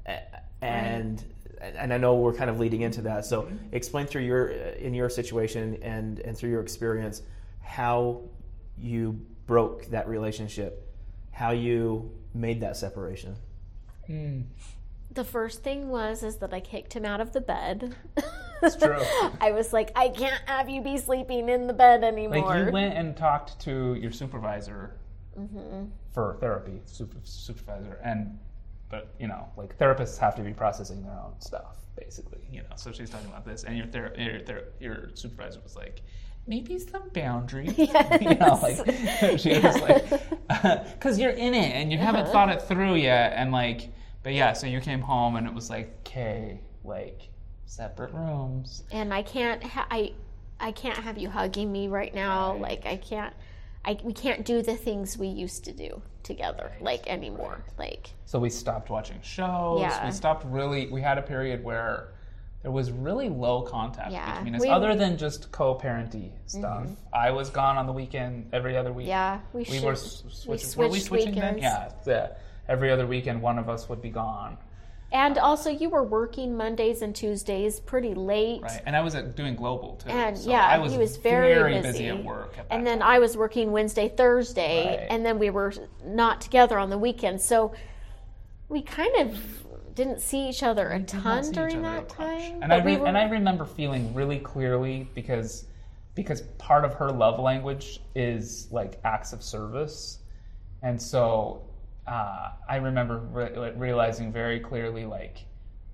and and I know we're kind of leading into that. So explain through your in your situation and and through your experience how you broke that relationship, how you made that separation. Mm. The first thing was is that I kicked him out of the bed. It's true. I was like, I can't have you be sleeping in the bed anymore. Like you went and talked to your supervisor mm-hmm. for therapy, super, supervisor, and but you know, like therapists have to be processing their own stuff, basically. You know, so she's talking about this, and your ther- your, ther- your supervisor was like, maybe some boundaries. Yes. You know, like she yeah. was like, because you're in it and you uh-huh. haven't thought it through yet, and like. But yeah, so you came home and it was like, okay, like separate rooms. And I can't, ha- I, I can't have you hugging me right now. Right. Like I can't, I we can't do the things we used to do together, right. like anymore. Right. Like. So we stopped watching shows. Yeah. We stopped really. We had a period where there was really low contact yeah. between us, we, other than just co-parenty stuff. Mm-hmm. I was gone on the weekend every other week. Yeah, we, we should, were switching. we switched were we switching weekends. then? Yeah. yeah. Every other weekend, one of us would be gone. And also, you were working Mondays and Tuesdays pretty late. Right, and I was at, doing global, too. And so yeah, I was he was very, very busy. busy at work. At and then time. I was working Wednesday, Thursday, right. and then we were not together on the weekends. So we kind of didn't see each other a ton during that time. And I, re- we were... and I remember feeling really clearly because because part of her love language is like acts of service. And so... Uh, I remember re- realizing very clearly, like,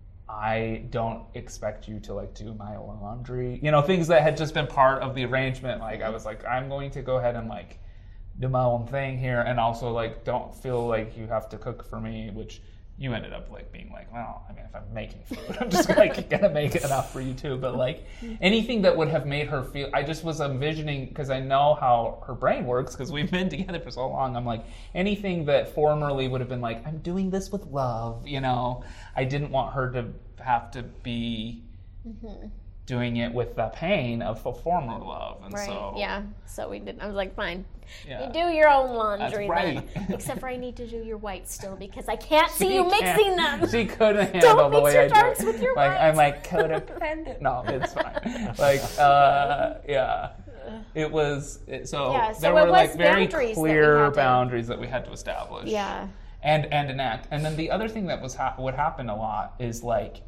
I don't expect you to, like, do my laundry. You know, things that had just been part of the arrangement. Like, I was like, I'm going to go ahead and, like, do my own thing here. And also, like, don't feel like you have to cook for me, which you ended up, like, being like, well, I mean, if I'm making food, I'm just, like, going to make enough for you, too. But, like, anything that would have made her feel... I just was envisioning, because I know how her brain works, because we've been together for so long. I'm like, anything that formerly would have been like, I'm doing this with love, you know? I didn't want her to have to be... Mm-hmm. doing it with the pain of a former love. And right, so... yeah. So we did. I was like, fine. Yeah. You do your own laundry That's right. then. Except for I need to do your whites still because I can't She see you mixing can't. them. She couldn't handle Don't the mix way your I do darks it. with your like whites. I'm like codependent. No, it's fine. Like uh, yeah, it was it, so, Yeah, so there it were was like very boundaries that we clear had to- boundaries that we had to establish. Yeah. and and enact. And then the other thing that was ha- would happen a lot is like.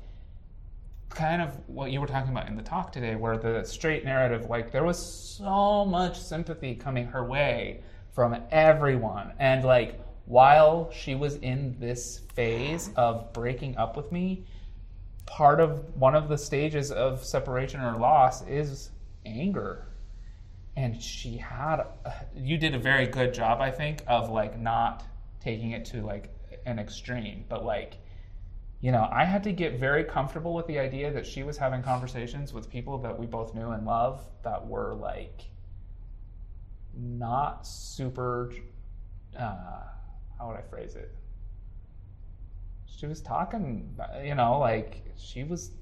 Kind of what you were talking about in the talk today, where the straight narrative, like there was so much sympathy coming her way from everyone. And like while she was in this phase of breaking up with me, part of one of the stages of separation or loss is anger. And she had, you did a very good job, I think, of like not taking it to like an extreme, but like, you know, I had to get very comfortable with the idea that she was having conversations with people that we both knew and loved that were like not super, uh, how would I phrase it? She was talking, you know, like she was,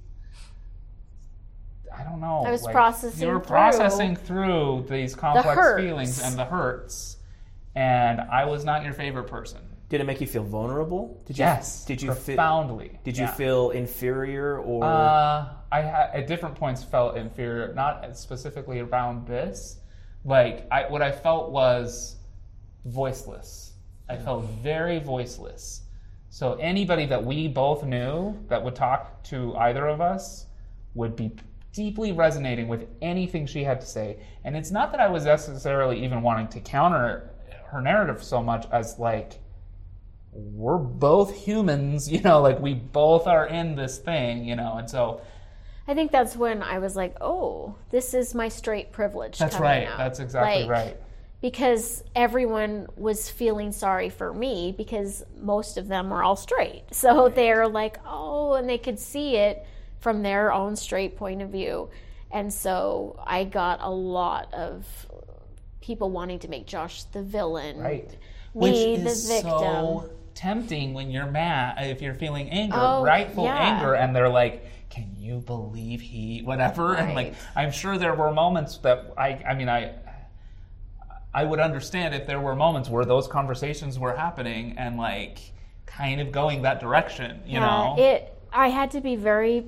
I don't know. I was like, processing You were through processing through these complex hurts. feelings and the hurts, and I was not your favorite person. Did it make you feel vulnerable? Did you, Yes, did you profoundly. Feel, did you yeah. feel inferior or? Uh, I ha- at different points felt inferior, not specifically around this. Like I, what I felt was voiceless. I felt very voiceless. So anybody that we both knew that would talk to either of us would be deeply resonating with anything she had to say. And it's not that I was necessarily even wanting to counter her narrative so much as like, we're both humans, you know, like we both are in this thing, you know, and so... I think that's when I was like, oh, this is my straight privilege That's coming right, out. that's exactly like, right. Because everyone was feeling sorry for me because most of them were all straight. So right. they're like, oh, and they could see it from their own straight point of view. And so I got a lot of people wanting to make Josh the villain. Right. Me, Which the is victim. so tempting when you're mad, if you're feeling anger, Oh, rightful yeah. anger, and they're like, can you believe he, whatever? Right. And like, I'm sure there were moments that I, I mean, I, I would understand if there were moments where those conversations were happening and like, kind of going that direction, you yeah, know? It, I had to be very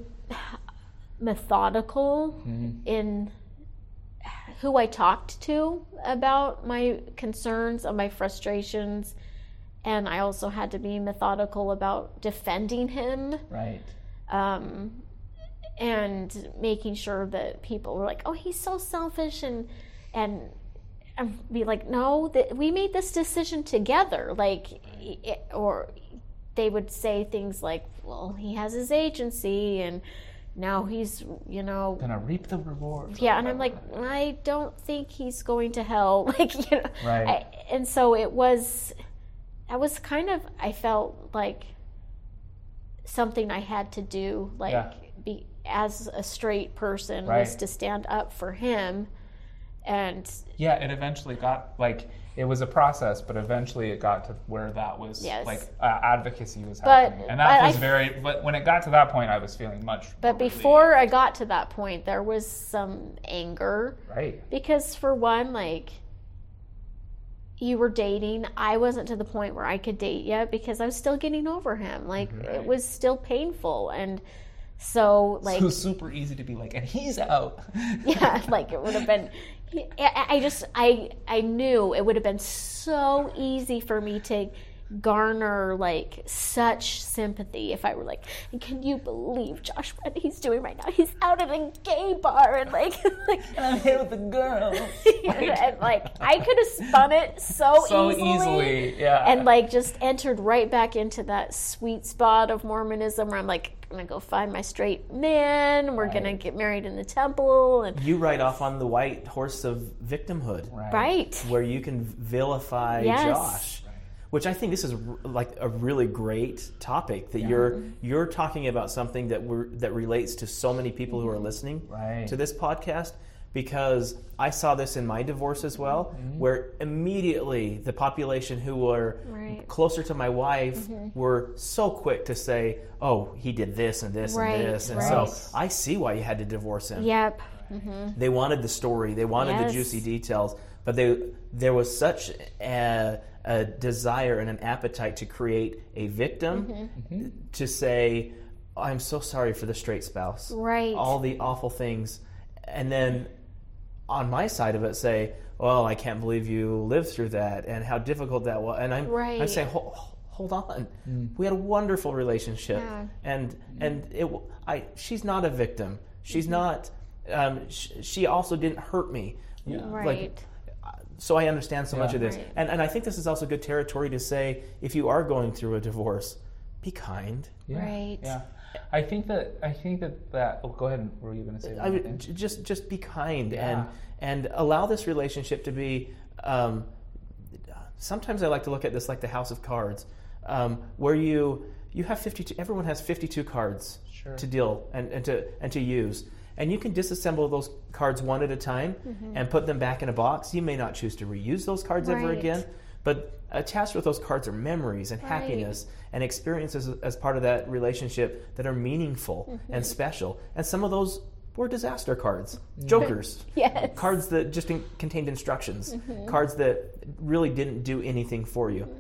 methodical Mm-hmm. in who I talked to about my concerns and my frustrations. And I also had to be methodical about defending him. Right. Um, and making sure that people were like, oh, he's so selfish, and and and be like, no, that we made this decision together. Like, it, or they would say things like, well, he has his agency, and now he's, you know, Gonna reap the rewards. yeah. And I'm like, I don't think he's going to hell. Like, you know, Right. I, and so it was, I was kind of, I felt like something I had to do, like, Yeah. be as a straight person, Right. was to stand up for him. And Yeah, it eventually got, like, it was a process, but eventually it got to where that was, Yes. like, uh, advocacy was But- happening. And that but was I- very, but when it got to that point, I was feeling much but more before I got to that point, there was some anger, relieved. Right. because for one, like, you were dating. I wasn't to the point where I could date yet because I was still getting over him. Like, Right. it was still painful. And so, like, So it was super easy to be like, and he's out. yeah, like, it would have been, I, I just, I, I knew it would have been so easy for me to garner, like, such sympathy if I were like, can you believe Josh, what he's doing right now? He's out at a gay bar, and like, like, And I'm here with the girl. and like, I could have spun it so, So easily, easily, yeah. and like just entered right back into that sweet spot of Mormonism where I'm like, I'm gonna go find my straight man. We're gonna get married in the temple, and You ride off on the white horse of victimhood, Right. right, where you can vilify Yes. Josh. Which I think this is r- like a really great topic that you're you're talking about something that we're, that relates to so many people who are listening Right. to this podcast, because I saw this in my divorce as well, where immediately the population who were Right. closer to my wife were so quick to say, "Oh, he did this and this Right, and this," and right. so I see why you had to divorce him. yep, They wanted the story, they wanted Yes. the juicy details, but they there was such a, a desire and an appetite to create a victim to say, I'm so sorry for the straight spouse. Right. All the awful things. And then on my side of it say, well, I can't believe you lived through that and how difficult that was. And I'm, Right. I'm saying, hold, hold on. We had a wonderful relationship. Yeah. And and it, I, she's not a victim. She's not, um, sh- she also didn't hurt me. right, Like, so I understand so much Yeah. of this. Right. And and I think this is also good territory to say, if you are going through a divorce, be kind. Yeah. Right. Yeah. I think that, I think that, that, oh, go ahead. Were you going to say I would, something? j- just just be kind Yeah. and and allow this relationship to be. Um, sometimes I like to look at this like the house of cards, um, where you you have fifty-two. Everyone has fifty-two cards Sure. to deal and, and to and to use. And you can disassemble those cards one at a time and put them back in a box. You may not choose to reuse those cards ever Right. again, but attached with those cards are memories and Right. happiness and experiences as part of that relationship that are meaningful and special. And some of those were disaster cards, jokers, Yes. cards that just in, contained instructions, cards that really didn't do anything for you.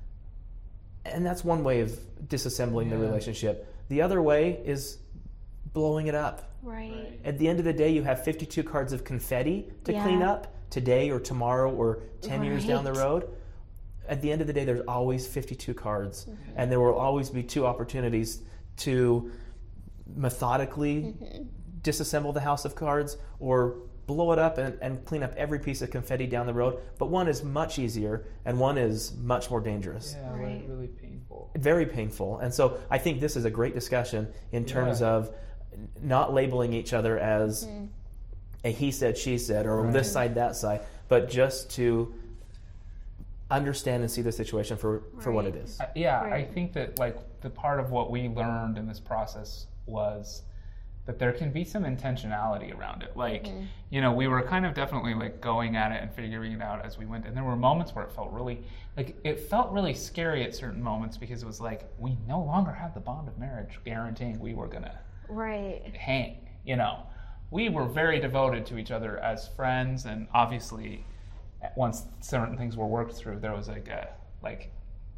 And that's one way of disassembling the Yeah. relationship. The other way is blowing it up. right, At the end of the day, you have fifty-two cards of confetti to Yeah. clean up today or tomorrow or ten years down the Right. road. At the end of the day, there's always fifty-two cards, Mm-hmm. and there will always be two opportunities to methodically Mm-hmm. disassemble the house of cards or blow it up and, and clean up every piece of confetti down the road. But one is much easier, and one is much more dangerous. Yeah, Right. really, really painful. Very painful. And so I think this is a great discussion in terms Yeah. of not labeling each other as Mm-hmm. a he said, she said, or Right. this side, that side, but just to understand and see the situation for, for what Right. it is. I- yeah, I Right. think that, like, the part of what we learned in this process was that there can be some intentionality around it. Like, Mm-hmm. you know, we were kind of definitely like going at it and figuring it out as we went. And there were moments where it felt really, like, it felt really scary at certain moments because it was like, we no longer have the bond of marriage guaranteeing we were going to right, hang, you know. We were very devoted to each other as friends, and obviously once certain things were worked through, there was like a, like,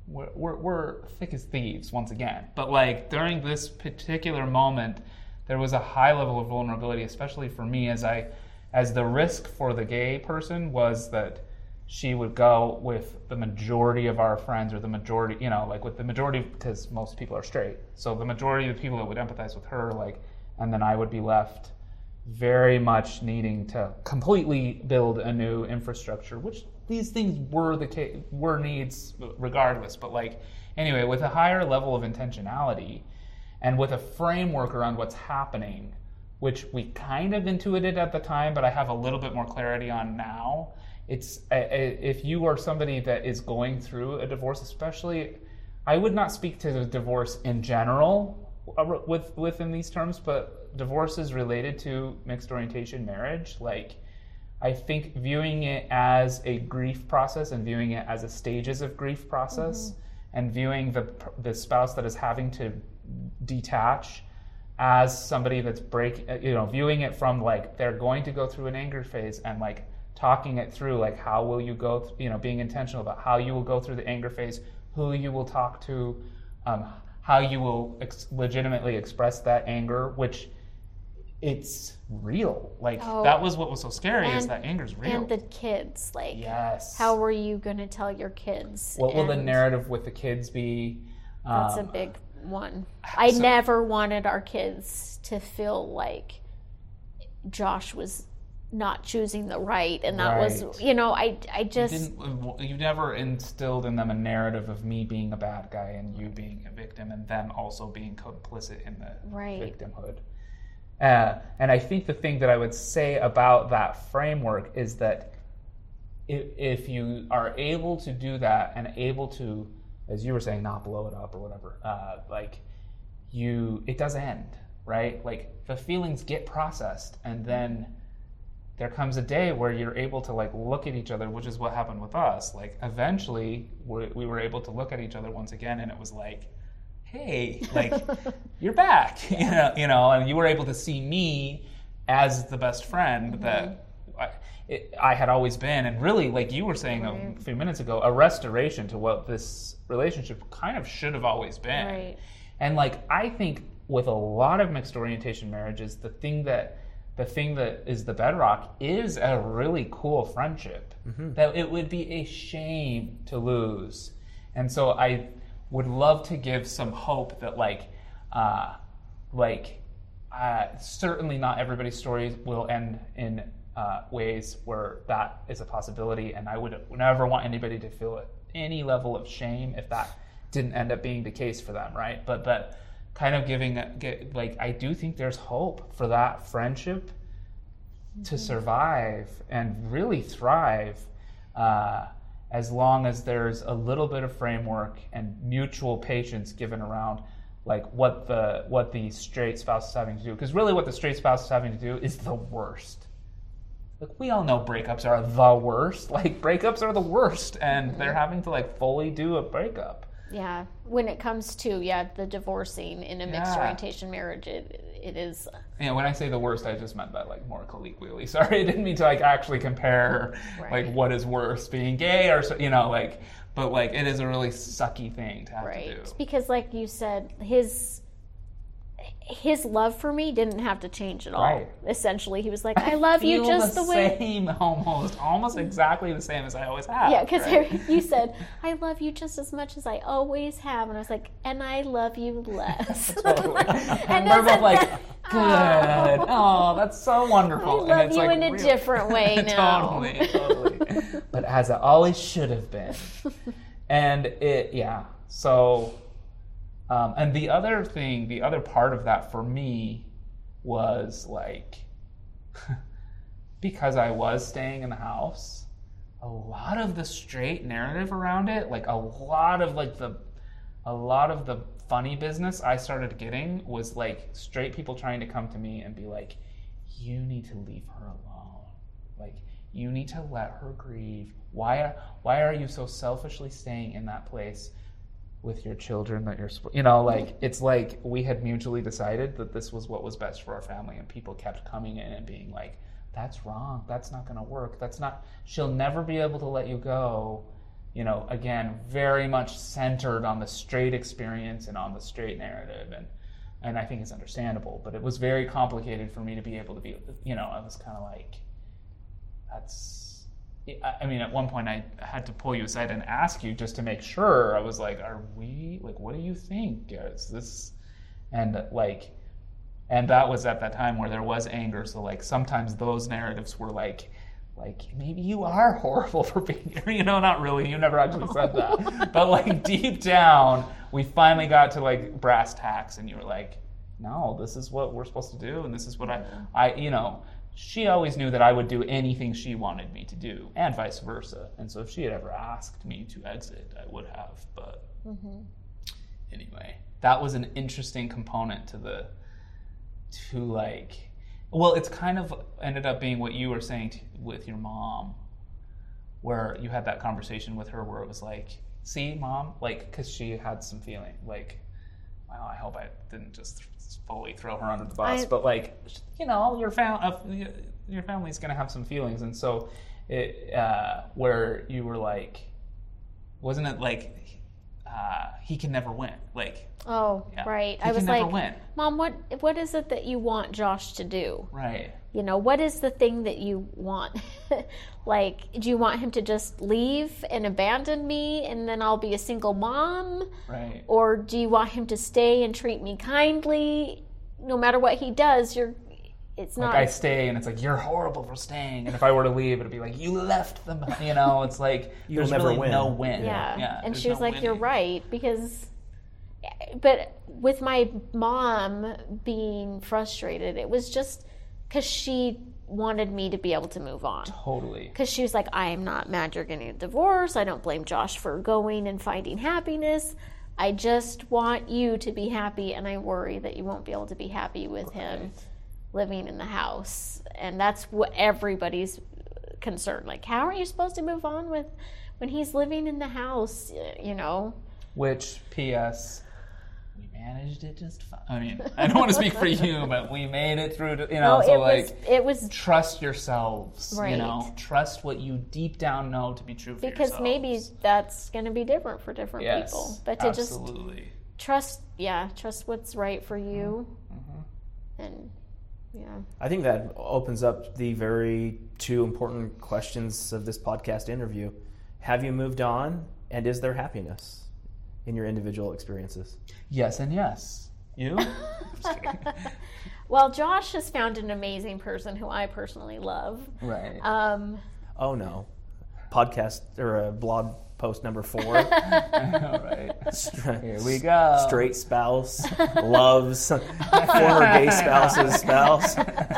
we're, we're, we're thick as thieves once again. But like during this particular moment, there was a high level of vulnerability, especially for me, as I, as the risk for the gay person was that she would go with the majority of our friends, or the majority, you know, like with the majority, because most people are straight. So the majority of the people that would empathize with her, like, and then I would be left very much needing to completely build a new infrastructure, which these things were the case, were needs regardless. But like, anyway, with a higher level of intentionality and with a framework around what's happening, which we kind of intuited at the time, but I have a little bit more clarity on now. It's if you are somebody that is going through a divorce, especially, I would not speak to the divorce in general with within these terms, but divorces related to mixed orientation marriage, like I think viewing it as a grief process and viewing it as a stages of grief process, mm-hmm. and viewing the the spouse that is having to detach as somebody that's break, you know, viewing it from like they're going to go through an anger phase and like talking it through, like how will you go, th- you know, being intentional about how you will go through the anger phase, who you will talk to, um, how you will ex- legitimately express that anger, which it's real. Like oh, that was what was so scary, and, is that anger's real. And the kids, like, yes. How were you going to tell your kids? What and will the narrative with the kids be? That's um, a big one. I so, never wanted our kids to feel like Josh was not choosing the right, and that right. was, you know, I, I just... You, didn't, you never instilled in them a narrative of me being a bad guy and you being a victim and them also being complicit in the right. victimhood. Uh, and I think the thing that I would say about that framework is that if, if you are able to do that and able to, as you were saying, not blow it up or whatever, uh, like you, it does end, right? Like the feelings get processed, and then there comes a day where you're able to like look at each other, which is what happened with us. Like eventually we, we were able to look at each other once again, and it was like, hey, like you're back, you know, you know, and you were able to see me as the best friend mm-hmm. that I, it, I had always been. And really, like you were saying right. a few minutes ago, a restoration to what this relationship kind of should have always been. Right. And like, I think with a lot of mixed orientation marriages, the thing that the thing that is the bedrock is a really cool friendship mm-hmm. that it would be a shame to lose. And so I would love to give some hope that like, uh, like uh, certainly not everybody's story will end in uh, ways where that is a possibility. And I would never want anybody to feel any level of shame if that didn't end up being the case for them, right? But that kind of giving, get, like, I do think there's hope for that friendship mm-hmm. to survive and really thrive uh, as long as there's a little bit of framework and mutual patience given around, like, what the what the straight spouse is having to do. Because really what the straight spouse is having to do is the worst. Like, we all know breakups are the worst. Like, breakups are the worst, and mm-hmm. they're having to, like, fully do a breakup. Yeah, when it comes to, yeah, the divorcing in a mixed yeah. orientation marriage, it it is... Yeah, when I say the worst, I just meant that, like, more colloquially. Sorry, I didn't mean to, like, actually compare, right. like, what is worse, being gay or, you know, like, but, like, it is a really sucky thing to have right. to do. Because, like you said, his... his love for me didn't have to change at all. Right. Essentially, he was like, I love you just the, the way... same, almost, almost exactly the same as I always have. Yeah, because right? you said, I love you just as much as I always have. And I was like, and I love you less. Totally. And they're both like, good. Oh, that's so wonderful. I love and it's you like in a real... different way now. Totally, totally. But as it always should have been. And it, yeah, so... Um, and the other thing, the other part of that for me was like, because I was staying in the house, a lot of the straight narrative around it, like a lot of like the, a lot of the funny business I started getting was like straight people trying to come to me and be like, you need to leave her alone. Like, you need to let her grieve. Why are, why are you so selfishly staying in that place with your children that you're, you know, like, it's like we had mutually decided that this was what was best for our family, and people kept coming in and being like, that's wrong, that's not going to work, that's not, she'll never be able to let you go, you know, again, very much centered on the straight experience and on the straight narrative, and and I think it's understandable. But it was very complicated for me to be able to be, you know, I was kind of like, that's, I mean, at one point I had to pull you aside and ask you just to make sure. I was like, are we, like, what do you think? Is this, and like, and that was at that time where there was anger. So like sometimes those narratives were like, like, maybe you are horrible for being here. You know, not really. You never actually said that. But, like, deep down, we finally got to, like, brass tacks. And you were like, no, this is what we're supposed to do. And this is what I, I, you know, she always knew that I would do anything she wanted me to do. And vice versa. And so if she had ever asked me to exit, I would have. But mm-hmm. anyway, that was an interesting component to the, to, like... Well, it's kind of ended up being what you were saying to, with your mom, where you had that conversation with her where it was like, see, Mom, like, because she had some feeling, like, well, I hope I didn't just fully throw her under the bus, I, but like, you know, your, fam- uh, your family's going to have some feelings. And so it, uh, where you were like, wasn't it like, uh, he can never win, like... Oh, yeah. Right. He I was can never like, win. Mom, what what is it that you want Josh to do? Right. You know, what is the thing that you want? Like, do you want him to just leave and abandon me and then I'll be a single mom? Right. Or do you want him to stay and treat me kindly? No matter what he does, you're it's like not... I stay and it's like, you're horrible for staying. And if I were to leave, it'd be like, you left them. You know, it's like, You'll there's never really win. no win. Yeah. yeah and there's she was no like, winning. You're right, because... But with my mom being frustrated, it was just because she wanted me to be able to move on. Totally. Because she was like, I am not mad you're getting a divorce. I don't blame Josh for going and finding happiness. I just want you to be happy, and I worry that you won't be able to be happy with right. him living in the house. And that's what everybody's concerned. Like, how are you supposed to move on with when he's living in the house, you know? Which, P S managed it just fine. I mean, I don't want to speak for you, but we made it through, to, you know, no, so it like, was, it was trust yourselves, right. you know, trust what you deep down know to be true for because yourselves. Maybe that's going to be different for different yes, people. But to absolutely. just trust, yeah, trust what's right for you. Mm-hmm. And, yeah. I think that opens up the very two important questions of this podcast interview. Have you moved on, and is there happiness in your individual experiences? Yes and yes. You? Just kidding. Well, Josh has found an amazing person who I personally love. Right. Um, oh no. Podcast or a blog post number four. I know, right? Stra- Here we go. Straight spouse loves former gay spouse's spouse.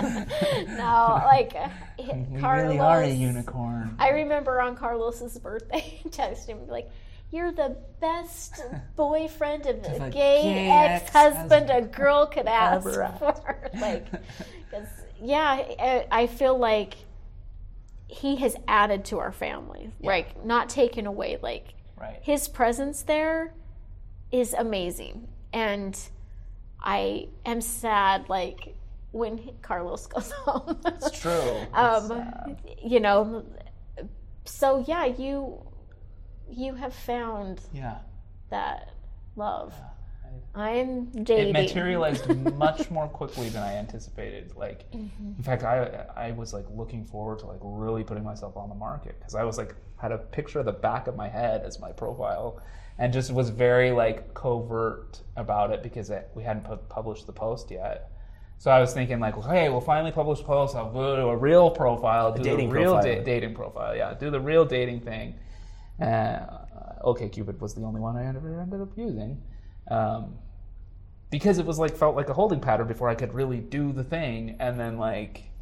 No, like we Carlos, really are a unicorn. I remember on Carlos's birthday, texting him like, "You're the best boyfriend of a, a gay, gay ex-husband, ex-husband a girl could ask for." Like, cause, yeah, I, I feel like he has added to our family, yeah. Like not taken away. Like right. His presence there is amazing, and I am sad. Like when he, Carlos goes home. It's true. um, sad. You know, so yeah, you. You have found yeah. that love. Yeah, I, I'm dating. It materialized much more quickly than I anticipated. Like, mm-hmm. In fact, I I was like looking forward to like really putting myself on the market because I was like had a picture of the back of my head as my profile, and just was very like covert about it because it, we hadn't put, published the post yet. So I was thinking like, well, hey, we'll finally publish posts. I'll do a real profile, do a dating the real profile. Da- dating profile. Yeah, do the real dating thing. Uh, OkCupid was the only one I ever ended up using, um, because it was like felt like a holding pattern before I could really do the thing, and then like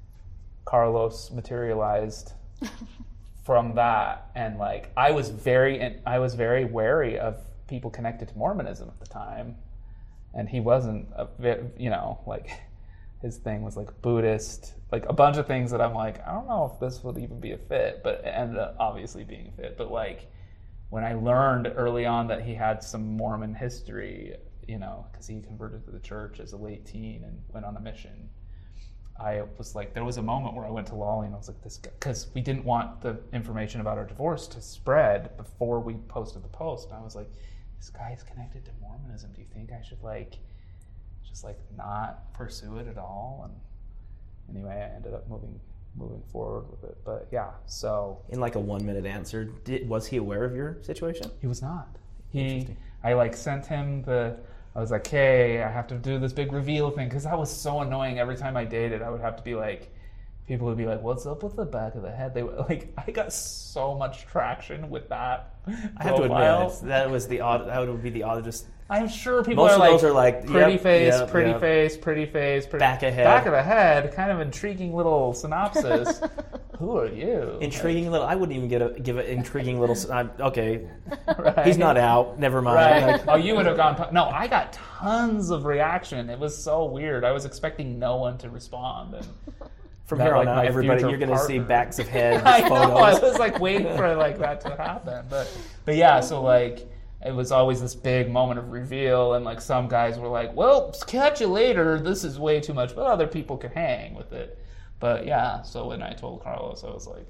Carlos materialized from that, and like I was very I was very wary of people connected to Mormonism at the time, and he wasn't a bit, you know, like his thing was like Buddhist, like a bunch of things that I'm like, I don't know if this would even be a fit, but it ended up obviously being a fit. But like when I learned early on that he had some Mormon history, you know, because he converted to the church as a late teen and went on a mission, I was like, there was a moment where I went to Lolly and I was like, this guy, because we didn't want the information about our divorce to spread before we posted the post. And I was like, this guy is connected to Mormonism. Do you think I should like, just like not pursue it at all? And anyway, I ended up moving moving forward with it. But yeah, so. In like a one minute answer, did, was he aware of your situation? He was not. He, I like sent him the, I was like, hey, I have to do this big reveal thing, because that was so annoying. Every time I dated, I would have to be like, people would be like, what's up with the back of the head? They were like, I got so much traction with that I have profile. to admit, that was the odd, that would be the oddest. I'm sure people Most are of like, those are like, pretty yep, face, yep, pretty yep. face, pretty face, pretty Back of head. back of the head, kind of intriguing little synopsis. Who are you? Intriguing little, I wouldn't even get a, give an intriguing little, I'm, okay, Right. he's not out, never mind. Right. Like, Oh, you would have gone. No, I got tons of reaction. It was so weird. I was expecting no one to respond. And from that, here on like, out, my everybody, future you're going to see partner. backs of heads, I photos. know. I was like waiting for like that to happen. But but yeah. So like it was always this big moment of reveal, and like some guys were like, "Well, catch you later. This is way too much," but other people could hang with it. But yeah. So when I told Carlos, I was like,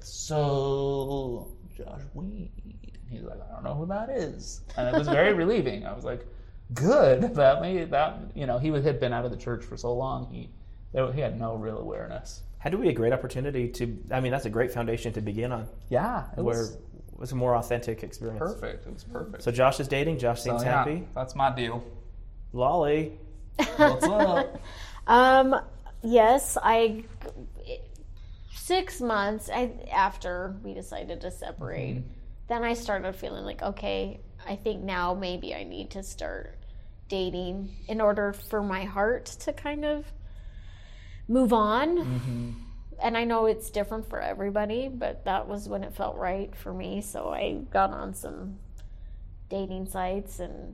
"So Josh Weed." He's like, I don't know who that is. And it was very relieving. I was like, good. That made that, you know, he had been out of the church for so long. He he had no real awareness. Had to be a great opportunity to, I mean, that's a great foundation to begin on. Yeah. It where was it was a more authentic experience. perfect. It was perfect. So Josh is dating. Josh So, seems yeah, happy. that's my deal. Lolly. What's up? Um, yes, I six months I, after we decided to separate, Mm-hmm. then I started feeling like, okay, I think now maybe I need to start dating in order for my heart to kind of move on. Mm-hmm. And I know it's different for everybody, but that was when it felt right for me. So I got on some dating sites, and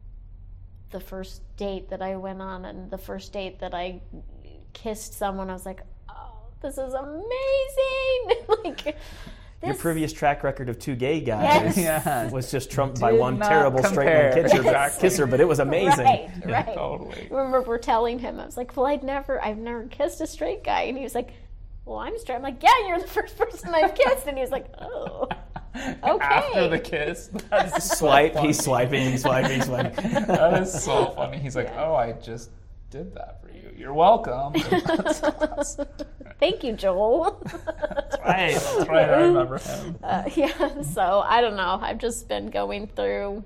the first date that I went on and the first date that I kissed someone, I was like, oh, this is amazing. Like, Your this, previous track record of two gay guys Yes. Yeah. was just trumped by Did one not terrible straight man compare. kisser, Yes. kisser, but it was amazing. Right, Yeah, right. totally. I remember telling him, I was like, well, I'd never, I've never kissed a straight guy. And he was like, well, I'm straight. I'm like, yeah, you're the first person I've kissed. And he was like, oh, okay. After the kiss. That's so Swipe, funny. he's swiping, swiping, swiping. That is so funny. He's like, oh, I just did that for you. You're welcome. That's awesome. Thank you, Joel. That's right. That's right. I remember him. Uh, yeah, so I don't know. I've just been going through,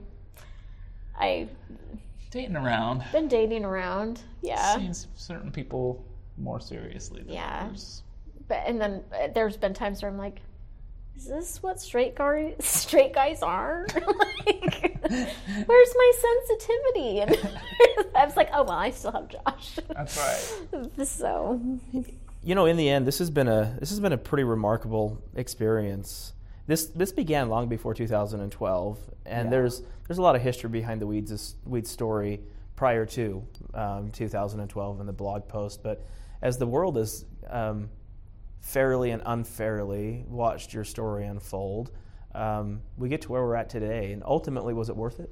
I've Dating around. been dating around. Yeah. Seeing certain people more seriously than Yeah. others. But, and then uh, there's been times where I'm like, is this what straight guys straight guys are? Like, where's my sensitivity? And I was like, oh well, I still have Josh. That's right. So You know, in the end, this has been a this has been a pretty remarkable experience. This this began long before two thousand twelve, and Yeah. there's there's a lot of history behind the Weeds Weeds story prior to um, two thousand twelve and the blog post. But as the world has um, fairly and unfairly watched your story unfold, um, we get to where we're at today. And ultimately, was it worth it?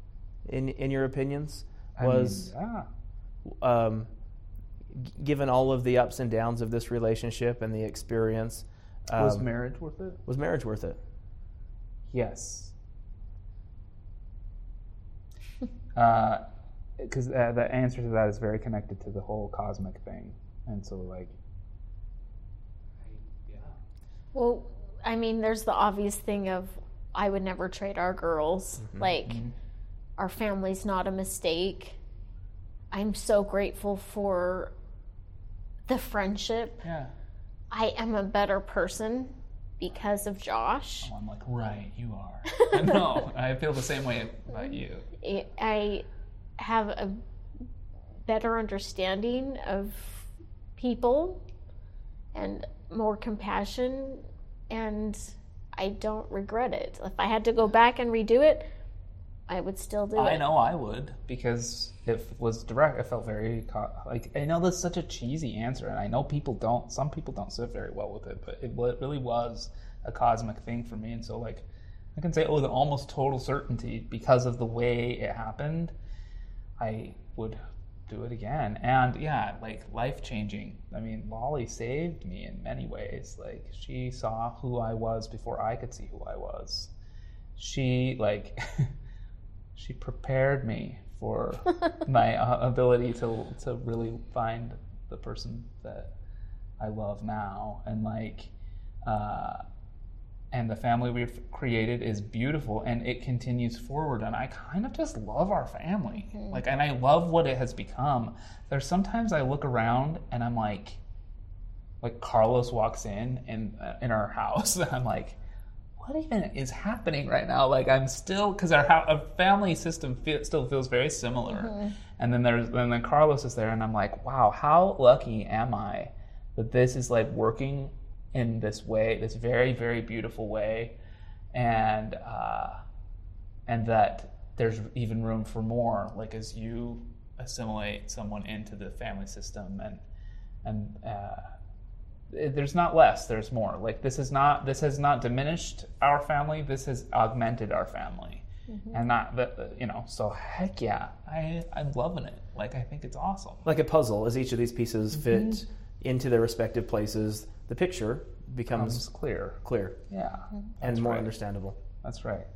In in your opinions, was I mean, yeah. um, g- given all of the ups and downs of this relationship and the experience, um, Was marriage worth it? was marriage worth it? Yes. Because uh, the answer to that is very connected to the whole cosmic thing. And so, like, yeah. well, I mean, there's the obvious thing of I would never trade our girls. Like, our family's not a mistake. I'm so grateful for the friendship. Yeah. I am a better person because of Josh. I'm like, right, you are. No, I feel the same way about you. I- I have a better understanding of people and more compassion, and I don't regret it. If I had to go back and redo it, I would still do it. I know I would, because it was direct. It felt very co- like, I know that's such a cheesy answer, and I know people don't. Some people don't sit very well with it, but it, wa- it really was a cosmic thing for me. And so, like, I can say, oh, with almost total certainty, because of the way it happened, I would do it again. And yeah, like life changing. I mean, Lolly saved me in many ways. Like she saw who I was before I could see who I was. She like she prepared me for my uh, ability to to really find the person that I love now. And like uh and the family we've created is beautiful, and it continues forward, and I kind of just love our family. Mm-hmm. Like, and I love what it has become. There's sometimes I look around and I'm like, like Carlos walks in in, uh, in our house, and I'm like, what even is happening right now? Like, I'm still, because our, our family system feel, still feels very similar. Mm-hmm. And then there's, and then Carlos is there, and I'm like, wow, how lucky am I that this is like working in this way, this very, very beautiful way, and uh, and that there's even room for more. Like as you assimilate someone into the family system, and and uh, it, there's not less, there's more. Like this is not, this has not diminished our family. This has augmented our family, mm-hmm. and not that, you know. So heck yeah, I I'm loving it. Like I think it's awesome. Like a puzzle, as each of these pieces fit mm-hmm. into their respective places, the picture becomes Comes clear. Clear. Yeah. And That's more right. understandable. That's right.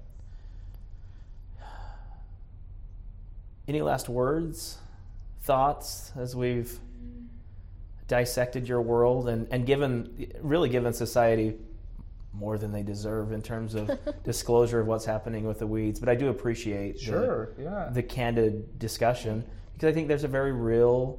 Any last words, thoughts, as we've dissected your world and, and given, really given society more than they deserve in terms of disclosure of what's happening with the weeds? But I do appreciate sure, the, yeah. the candid discussion, because I think there's a very real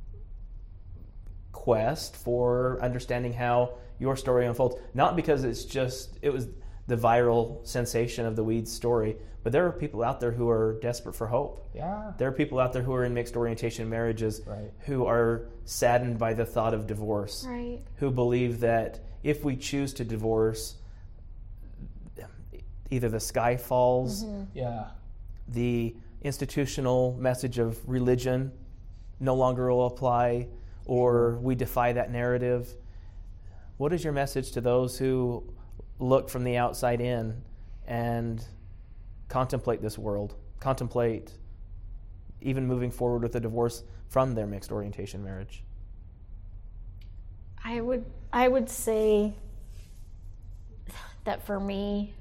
quest for understanding how your story unfolds. Not because it's just, it was the viral sensation of the weeds story, but there are people out there who are desperate for hope. Yeah. There are people out there who are in mixed orientation marriages, right. who are saddened by the thought of divorce, right. who believe that if we choose to divorce, either the sky falls, mm-hmm. yeah, the institutional message of religion no longer will apply, or we defy that narrative. What is your message to those who look from the outside in and contemplate this world, contemplate even moving forward with a divorce from their mixed orientation marriage? I would I would say that for me,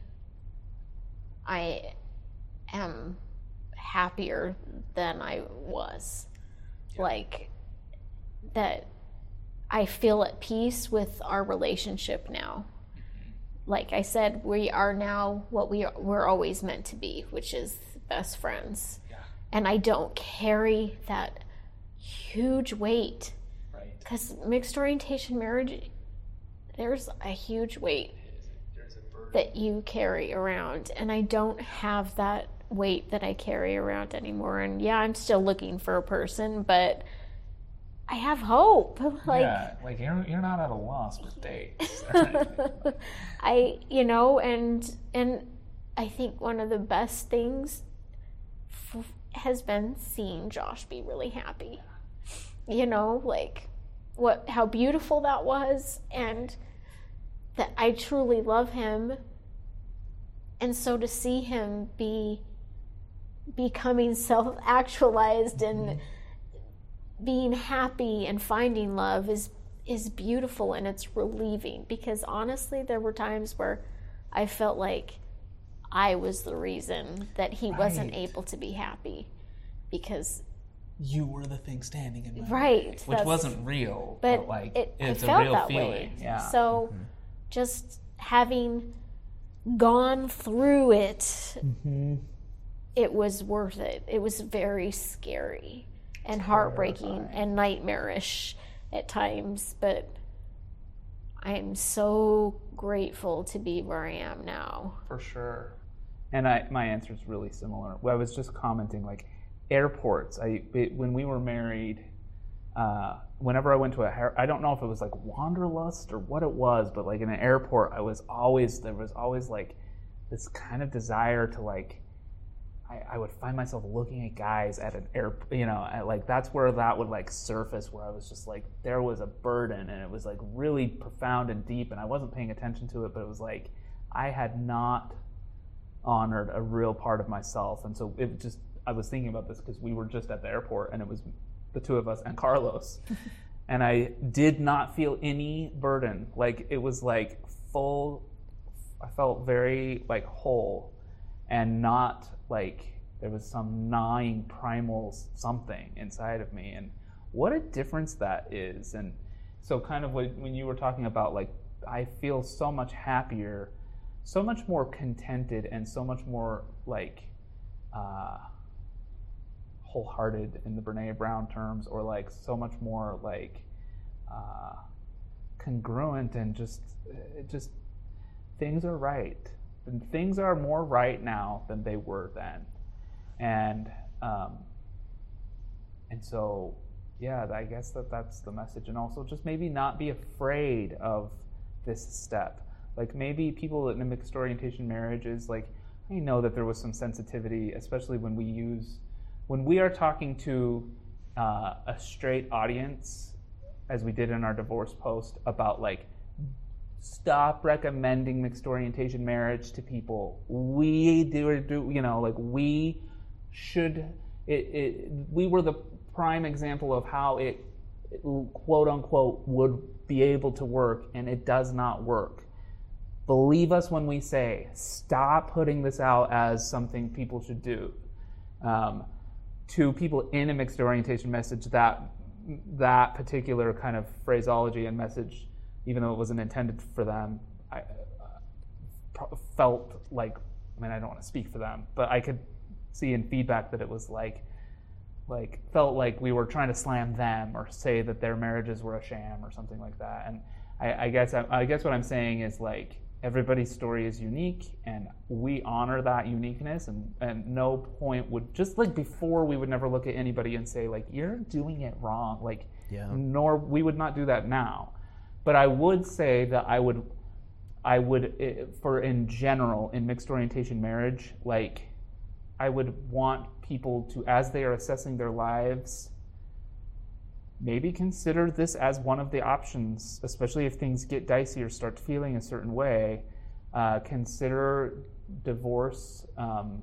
I am happier than I was. Yeah. Like that I feel at peace with our relationship now. Like I said, we are now what we are, we're always meant to be, which is best friends. Yeah. And I don't carry that huge weight. Right. Because mixed orientation marriage, there's a huge weight there's a burden that you carry around. And I don't have that weight that I carry around anymore. And yeah, I'm still looking for a person, but I have hope. Like, yeah, like you're you're not at a loss with dates. I, you know, and and I think one of the best things f- has been seeing Josh be really happy. You know, like what how beautiful that was, and that I truly love him. And so to see him be becoming self-actualized and mm-hmm. being happy and finding love is is beautiful, and it's relieving, because honestly there were times where I felt like I was the reason that he right. wasn't able to be happy, because you were the thing standing in my right way, which wasn't real, but, but like it, it's it felt a real that feeling. Way. Yeah. So mm-hmm. just having gone through it, mm-hmm. it was worth it. It was very scary and heartbreaking and nightmarish at times, but I'm so grateful to be where I am now. For sure. And I, my answer is really similar. I was just commenting, like airports. I it, when we were married, uh, whenever I went to a, I don't know if it was like wanderlust or what it was, but like in an airport, I was always there was always like this kind of desire to like. I, I would find myself looking at guys at an air, you know, at like that's where that would like surface, where I was just like, there was a burden, and it was like really profound and deep, and I wasn't paying attention to it, but it was like I had not honored a real part of myself. And so it just, I was thinking about this because we were just at the airport, and it was the two of us, and Carlos. And I did not feel any burden. Like, it was like full, I felt very like whole, and not like there was some gnawing primal something inside of me. And what a difference that is. And so kind of when you were talking about like, I feel so much happier, so much more contented, and so much more like uh, wholehearted in the Brene Brown terms, or like so much more like uh, congruent, and just it just things are right. And things are more right now than they were then. And um, and so yeah, I guess that that's the message. And also just maybe not be afraid of this step. Like maybe people in a mixed orientation marriages, like I know that there was some sensitivity, especially when we use, when we are talking to uh, a straight audience, as we did in our divorce post, about like, stop recommending mixed orientation marriage to people. We do, do you know, like we should, it, it, we were the prime example of how it, it, quote unquote, would be able to work, and it does not work. Believe us when we say, stop putting this out as something people should do. Um, to people in a mixed orientation message, that that particular kind of phraseology and message, even though it wasn't intended for them, I uh, felt like, I mean, I don't want to speak for them, but I could see in feedback that it was like, like felt like we were trying to slam them or say that their marriages were a sham or something like that. And I, I guess I, I guess what I'm saying is like, everybody's story is unique, and we honor that uniqueness, and, and no point would, just like before, we would never look at anybody and say like, you're doing it wrong. Like, yeah. Nor we would not do that now. But I would say that I would, I would, for in general, in mixed orientation marriage, like, I would want people to, as they are assessing their lives, maybe consider this as one of the options, especially if things get dicey or start feeling a certain way. Uh, consider divorce, um,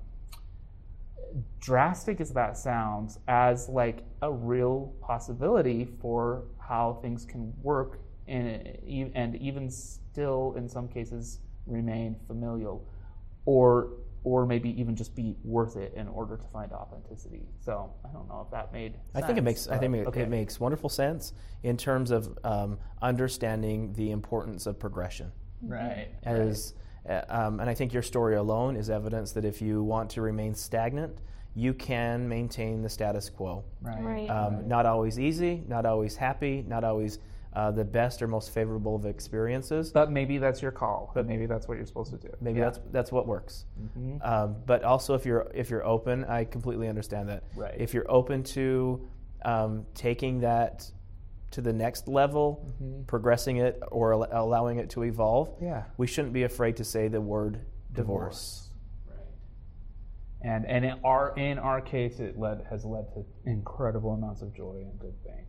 drastic as that sounds, as like a real possibility for how things can work in, and even still in some cases remain familial, or or maybe even just be worth it in order to find authenticity. So I don't know if that made sense. I think it makes. I think it, okay. it makes wonderful sense in terms of um, understanding the importance of progression. Right. As right. Uh, um, and I think your story alone is evidence that if you want to remain stagnant, you can maintain the status quo. Right. Right. Um, right. Not always easy, not always happy, not always uh, the best or most favorable of experiences. But maybe that's your call. But maybe that's what you're supposed to do. Maybe yeah. that's that's what works. Mm-hmm. Um, but also, if you're if you're open, I completely understand that. Right. If you're open to um, taking that to the next level, mm-hmm. progressing it, or al- allowing it to evolve, yeah. we shouldn't be afraid to say the word divorce. divorce. Right. And and in our in our case, it led has led to incredible amounts of joy and good things.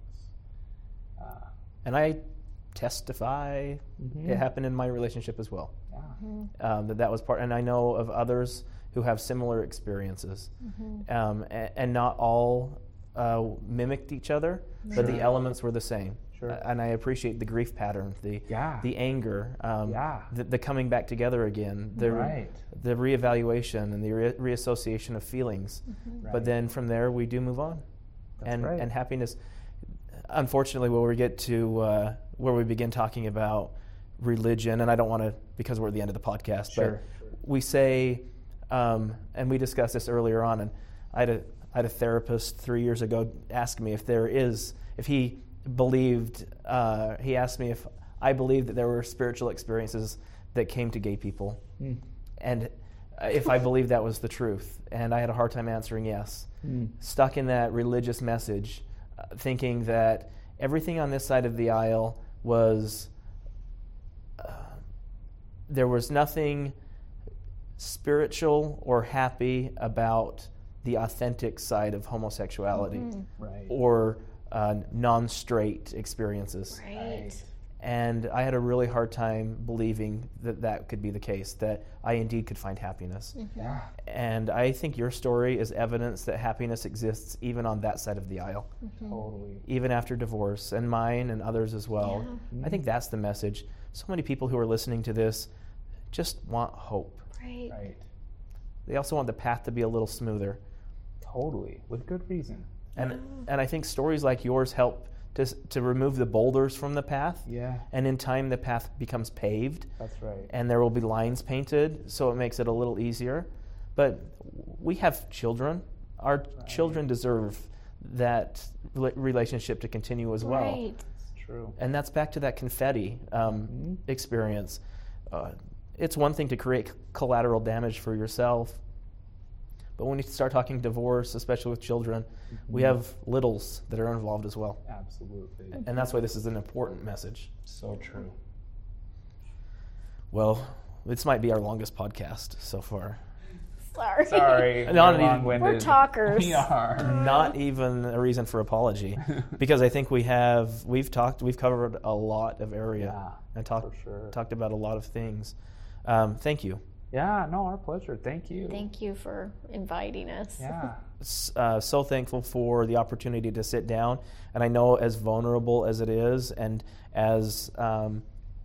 Uh, And I testify mm-hmm. it happened in my relationship as well. yeah. Mm-hmm. Um, that that was part, and I know of others who have similar experiences, Mm-hmm. um, and, and not all uh, mimicked each other, but the Sure. elements were the same. Sure. Uh, and I appreciate the grief pattern, the Yeah. the anger, um, Yeah. the, the coming back together again, the Right. the reevaluation and the re- reassociation of feelings. Right. But then from there we do move on, That's and right. and happiness. Unfortunately, when we get to uh, where we begin talking about religion, and I don't want to, because we're at the end of the podcast, Sure. but we say, um, and we discussed this earlier on, and I had a I had a therapist three years ago ask me if there is, if he believed, uh, he asked me if I believed that there were spiritual experiences that came to gay people, Mm. and if I believed that was the truth, and I had a hard time answering yes. Mm. Stuck in that religious message, uh, thinking that everything on this side of the aisle was, uh, there was nothing spiritual or happy about the authentic side of homosexuality Right. or uh, non-straight experiences. Right. And I had a really hard time believing that that could be the case, that I indeed could find happiness. Mm-hmm. Yeah. And I think your story is evidence that happiness exists even on that side of the aisle, Mm-hmm. Totally. even after divorce, and mine and others as well. Yeah. I think that's the message. So many people who are listening to this just want hope. Right. Right. They also want the path to be a little smoother. Totally. With good reason. And and I think stories like yours help to to remove the boulders from the path. Yeah. And in time, the path becomes paved, That's right. and there will be lines painted, so it makes it a little easier. But we have children. Our children deserve that rela- relationship to continue as well. Right. It's true. And that's back to that confetti um, experience. Uh, it's one thing to create c- collateral damage for yourself, but when you start talking divorce, especially with children, we have littles that are involved as well. Absolutely. And that's why this is an important message. So true. Well, this might be our longest podcast so far. Sorry. Sorry. Not we're even- long-winded. We're talkers. We are. Not even a reason for apology, because I think we have we've talked we've covered a lot of area Yeah, and talked for sure. talked about a lot of things. Um, thank you. Yeah, no, our pleasure. Thank you. Thank you for inviting us. Yeah. S- Uh, so thankful for the opportunity to sit down, and I know as vulnerable as it is, and as um,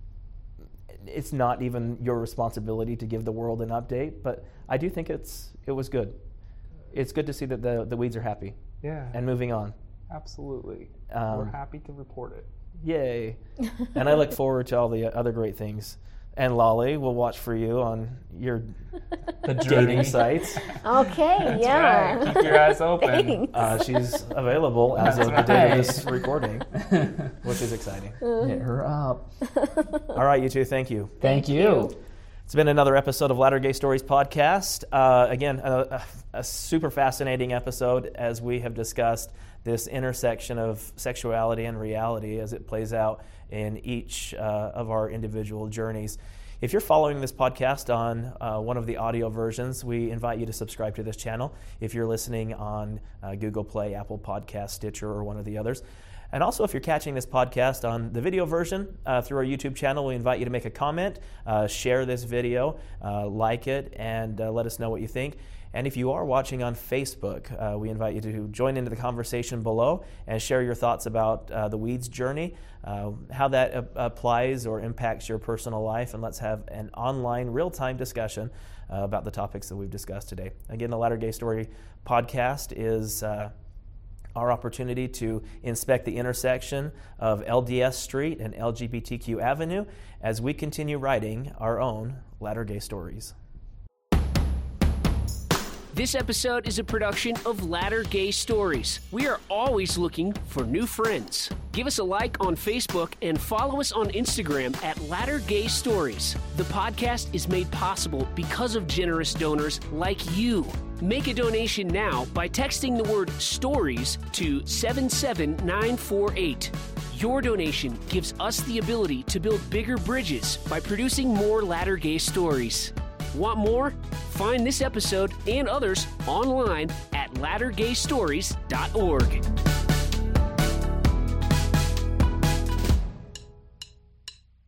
it's not even your responsibility to give the world an update, but I do think it's it was good. It's good to see that the the weeds are happy Yeah. and moving on. Absolutely. Um, We're happy to report it. Yay! And I look forward to all the other great things. And Lolly will watch for you on your The dating sites. Okay, That's yeah. right. Keep your eyes open. Thanks. Uh, she's available as of the That's date of right. this recording, which is exciting. Hit her up. All right, you two, thank you. Thank you. It's been another episode of Latter Gay Stories podcast. Uh, again, a, a super fascinating episode as we have discussed this intersection of sexuality and reality as it plays out in each uh, of our individual journeys. If you're following this podcast on uh, one of the audio versions, we invite you to subscribe to this channel. If you're listening on uh, Google Play, Apple Podcast, Stitcher, or one of the others. And also, if you're catching this podcast on the video version uh, through our YouTube channel, we invite you to make a comment, uh, share this video, uh, like it, and uh, let us know what you think. And if you are watching on Facebook, uh, we invite you to join into the conversation below and share your thoughts about uh, the Weeds journey, uh, how that uh, applies or impacts your personal life, and let's have an online real-time discussion uh, about the topics that we've discussed today. Again, the Latter Gay Story podcast is uh, our opportunity to inspect the intersection of L D S Street and L G B T Q Avenue as we continue writing our own Latter Gay Stories. This episode is a production of Latter Gay Stories. We are always looking for new friends. Give us a like on Facebook and follow us on Instagram at Latter Gay Stories. The podcast is made possible because of generous donors like you. Make a donation now by texting the word STORIES to seven seven nine four eight. Your donation gives us the ability to build bigger bridges by producing more Latter Gay Stories. Want more? Find this episode and others online at latter gay stories dot org.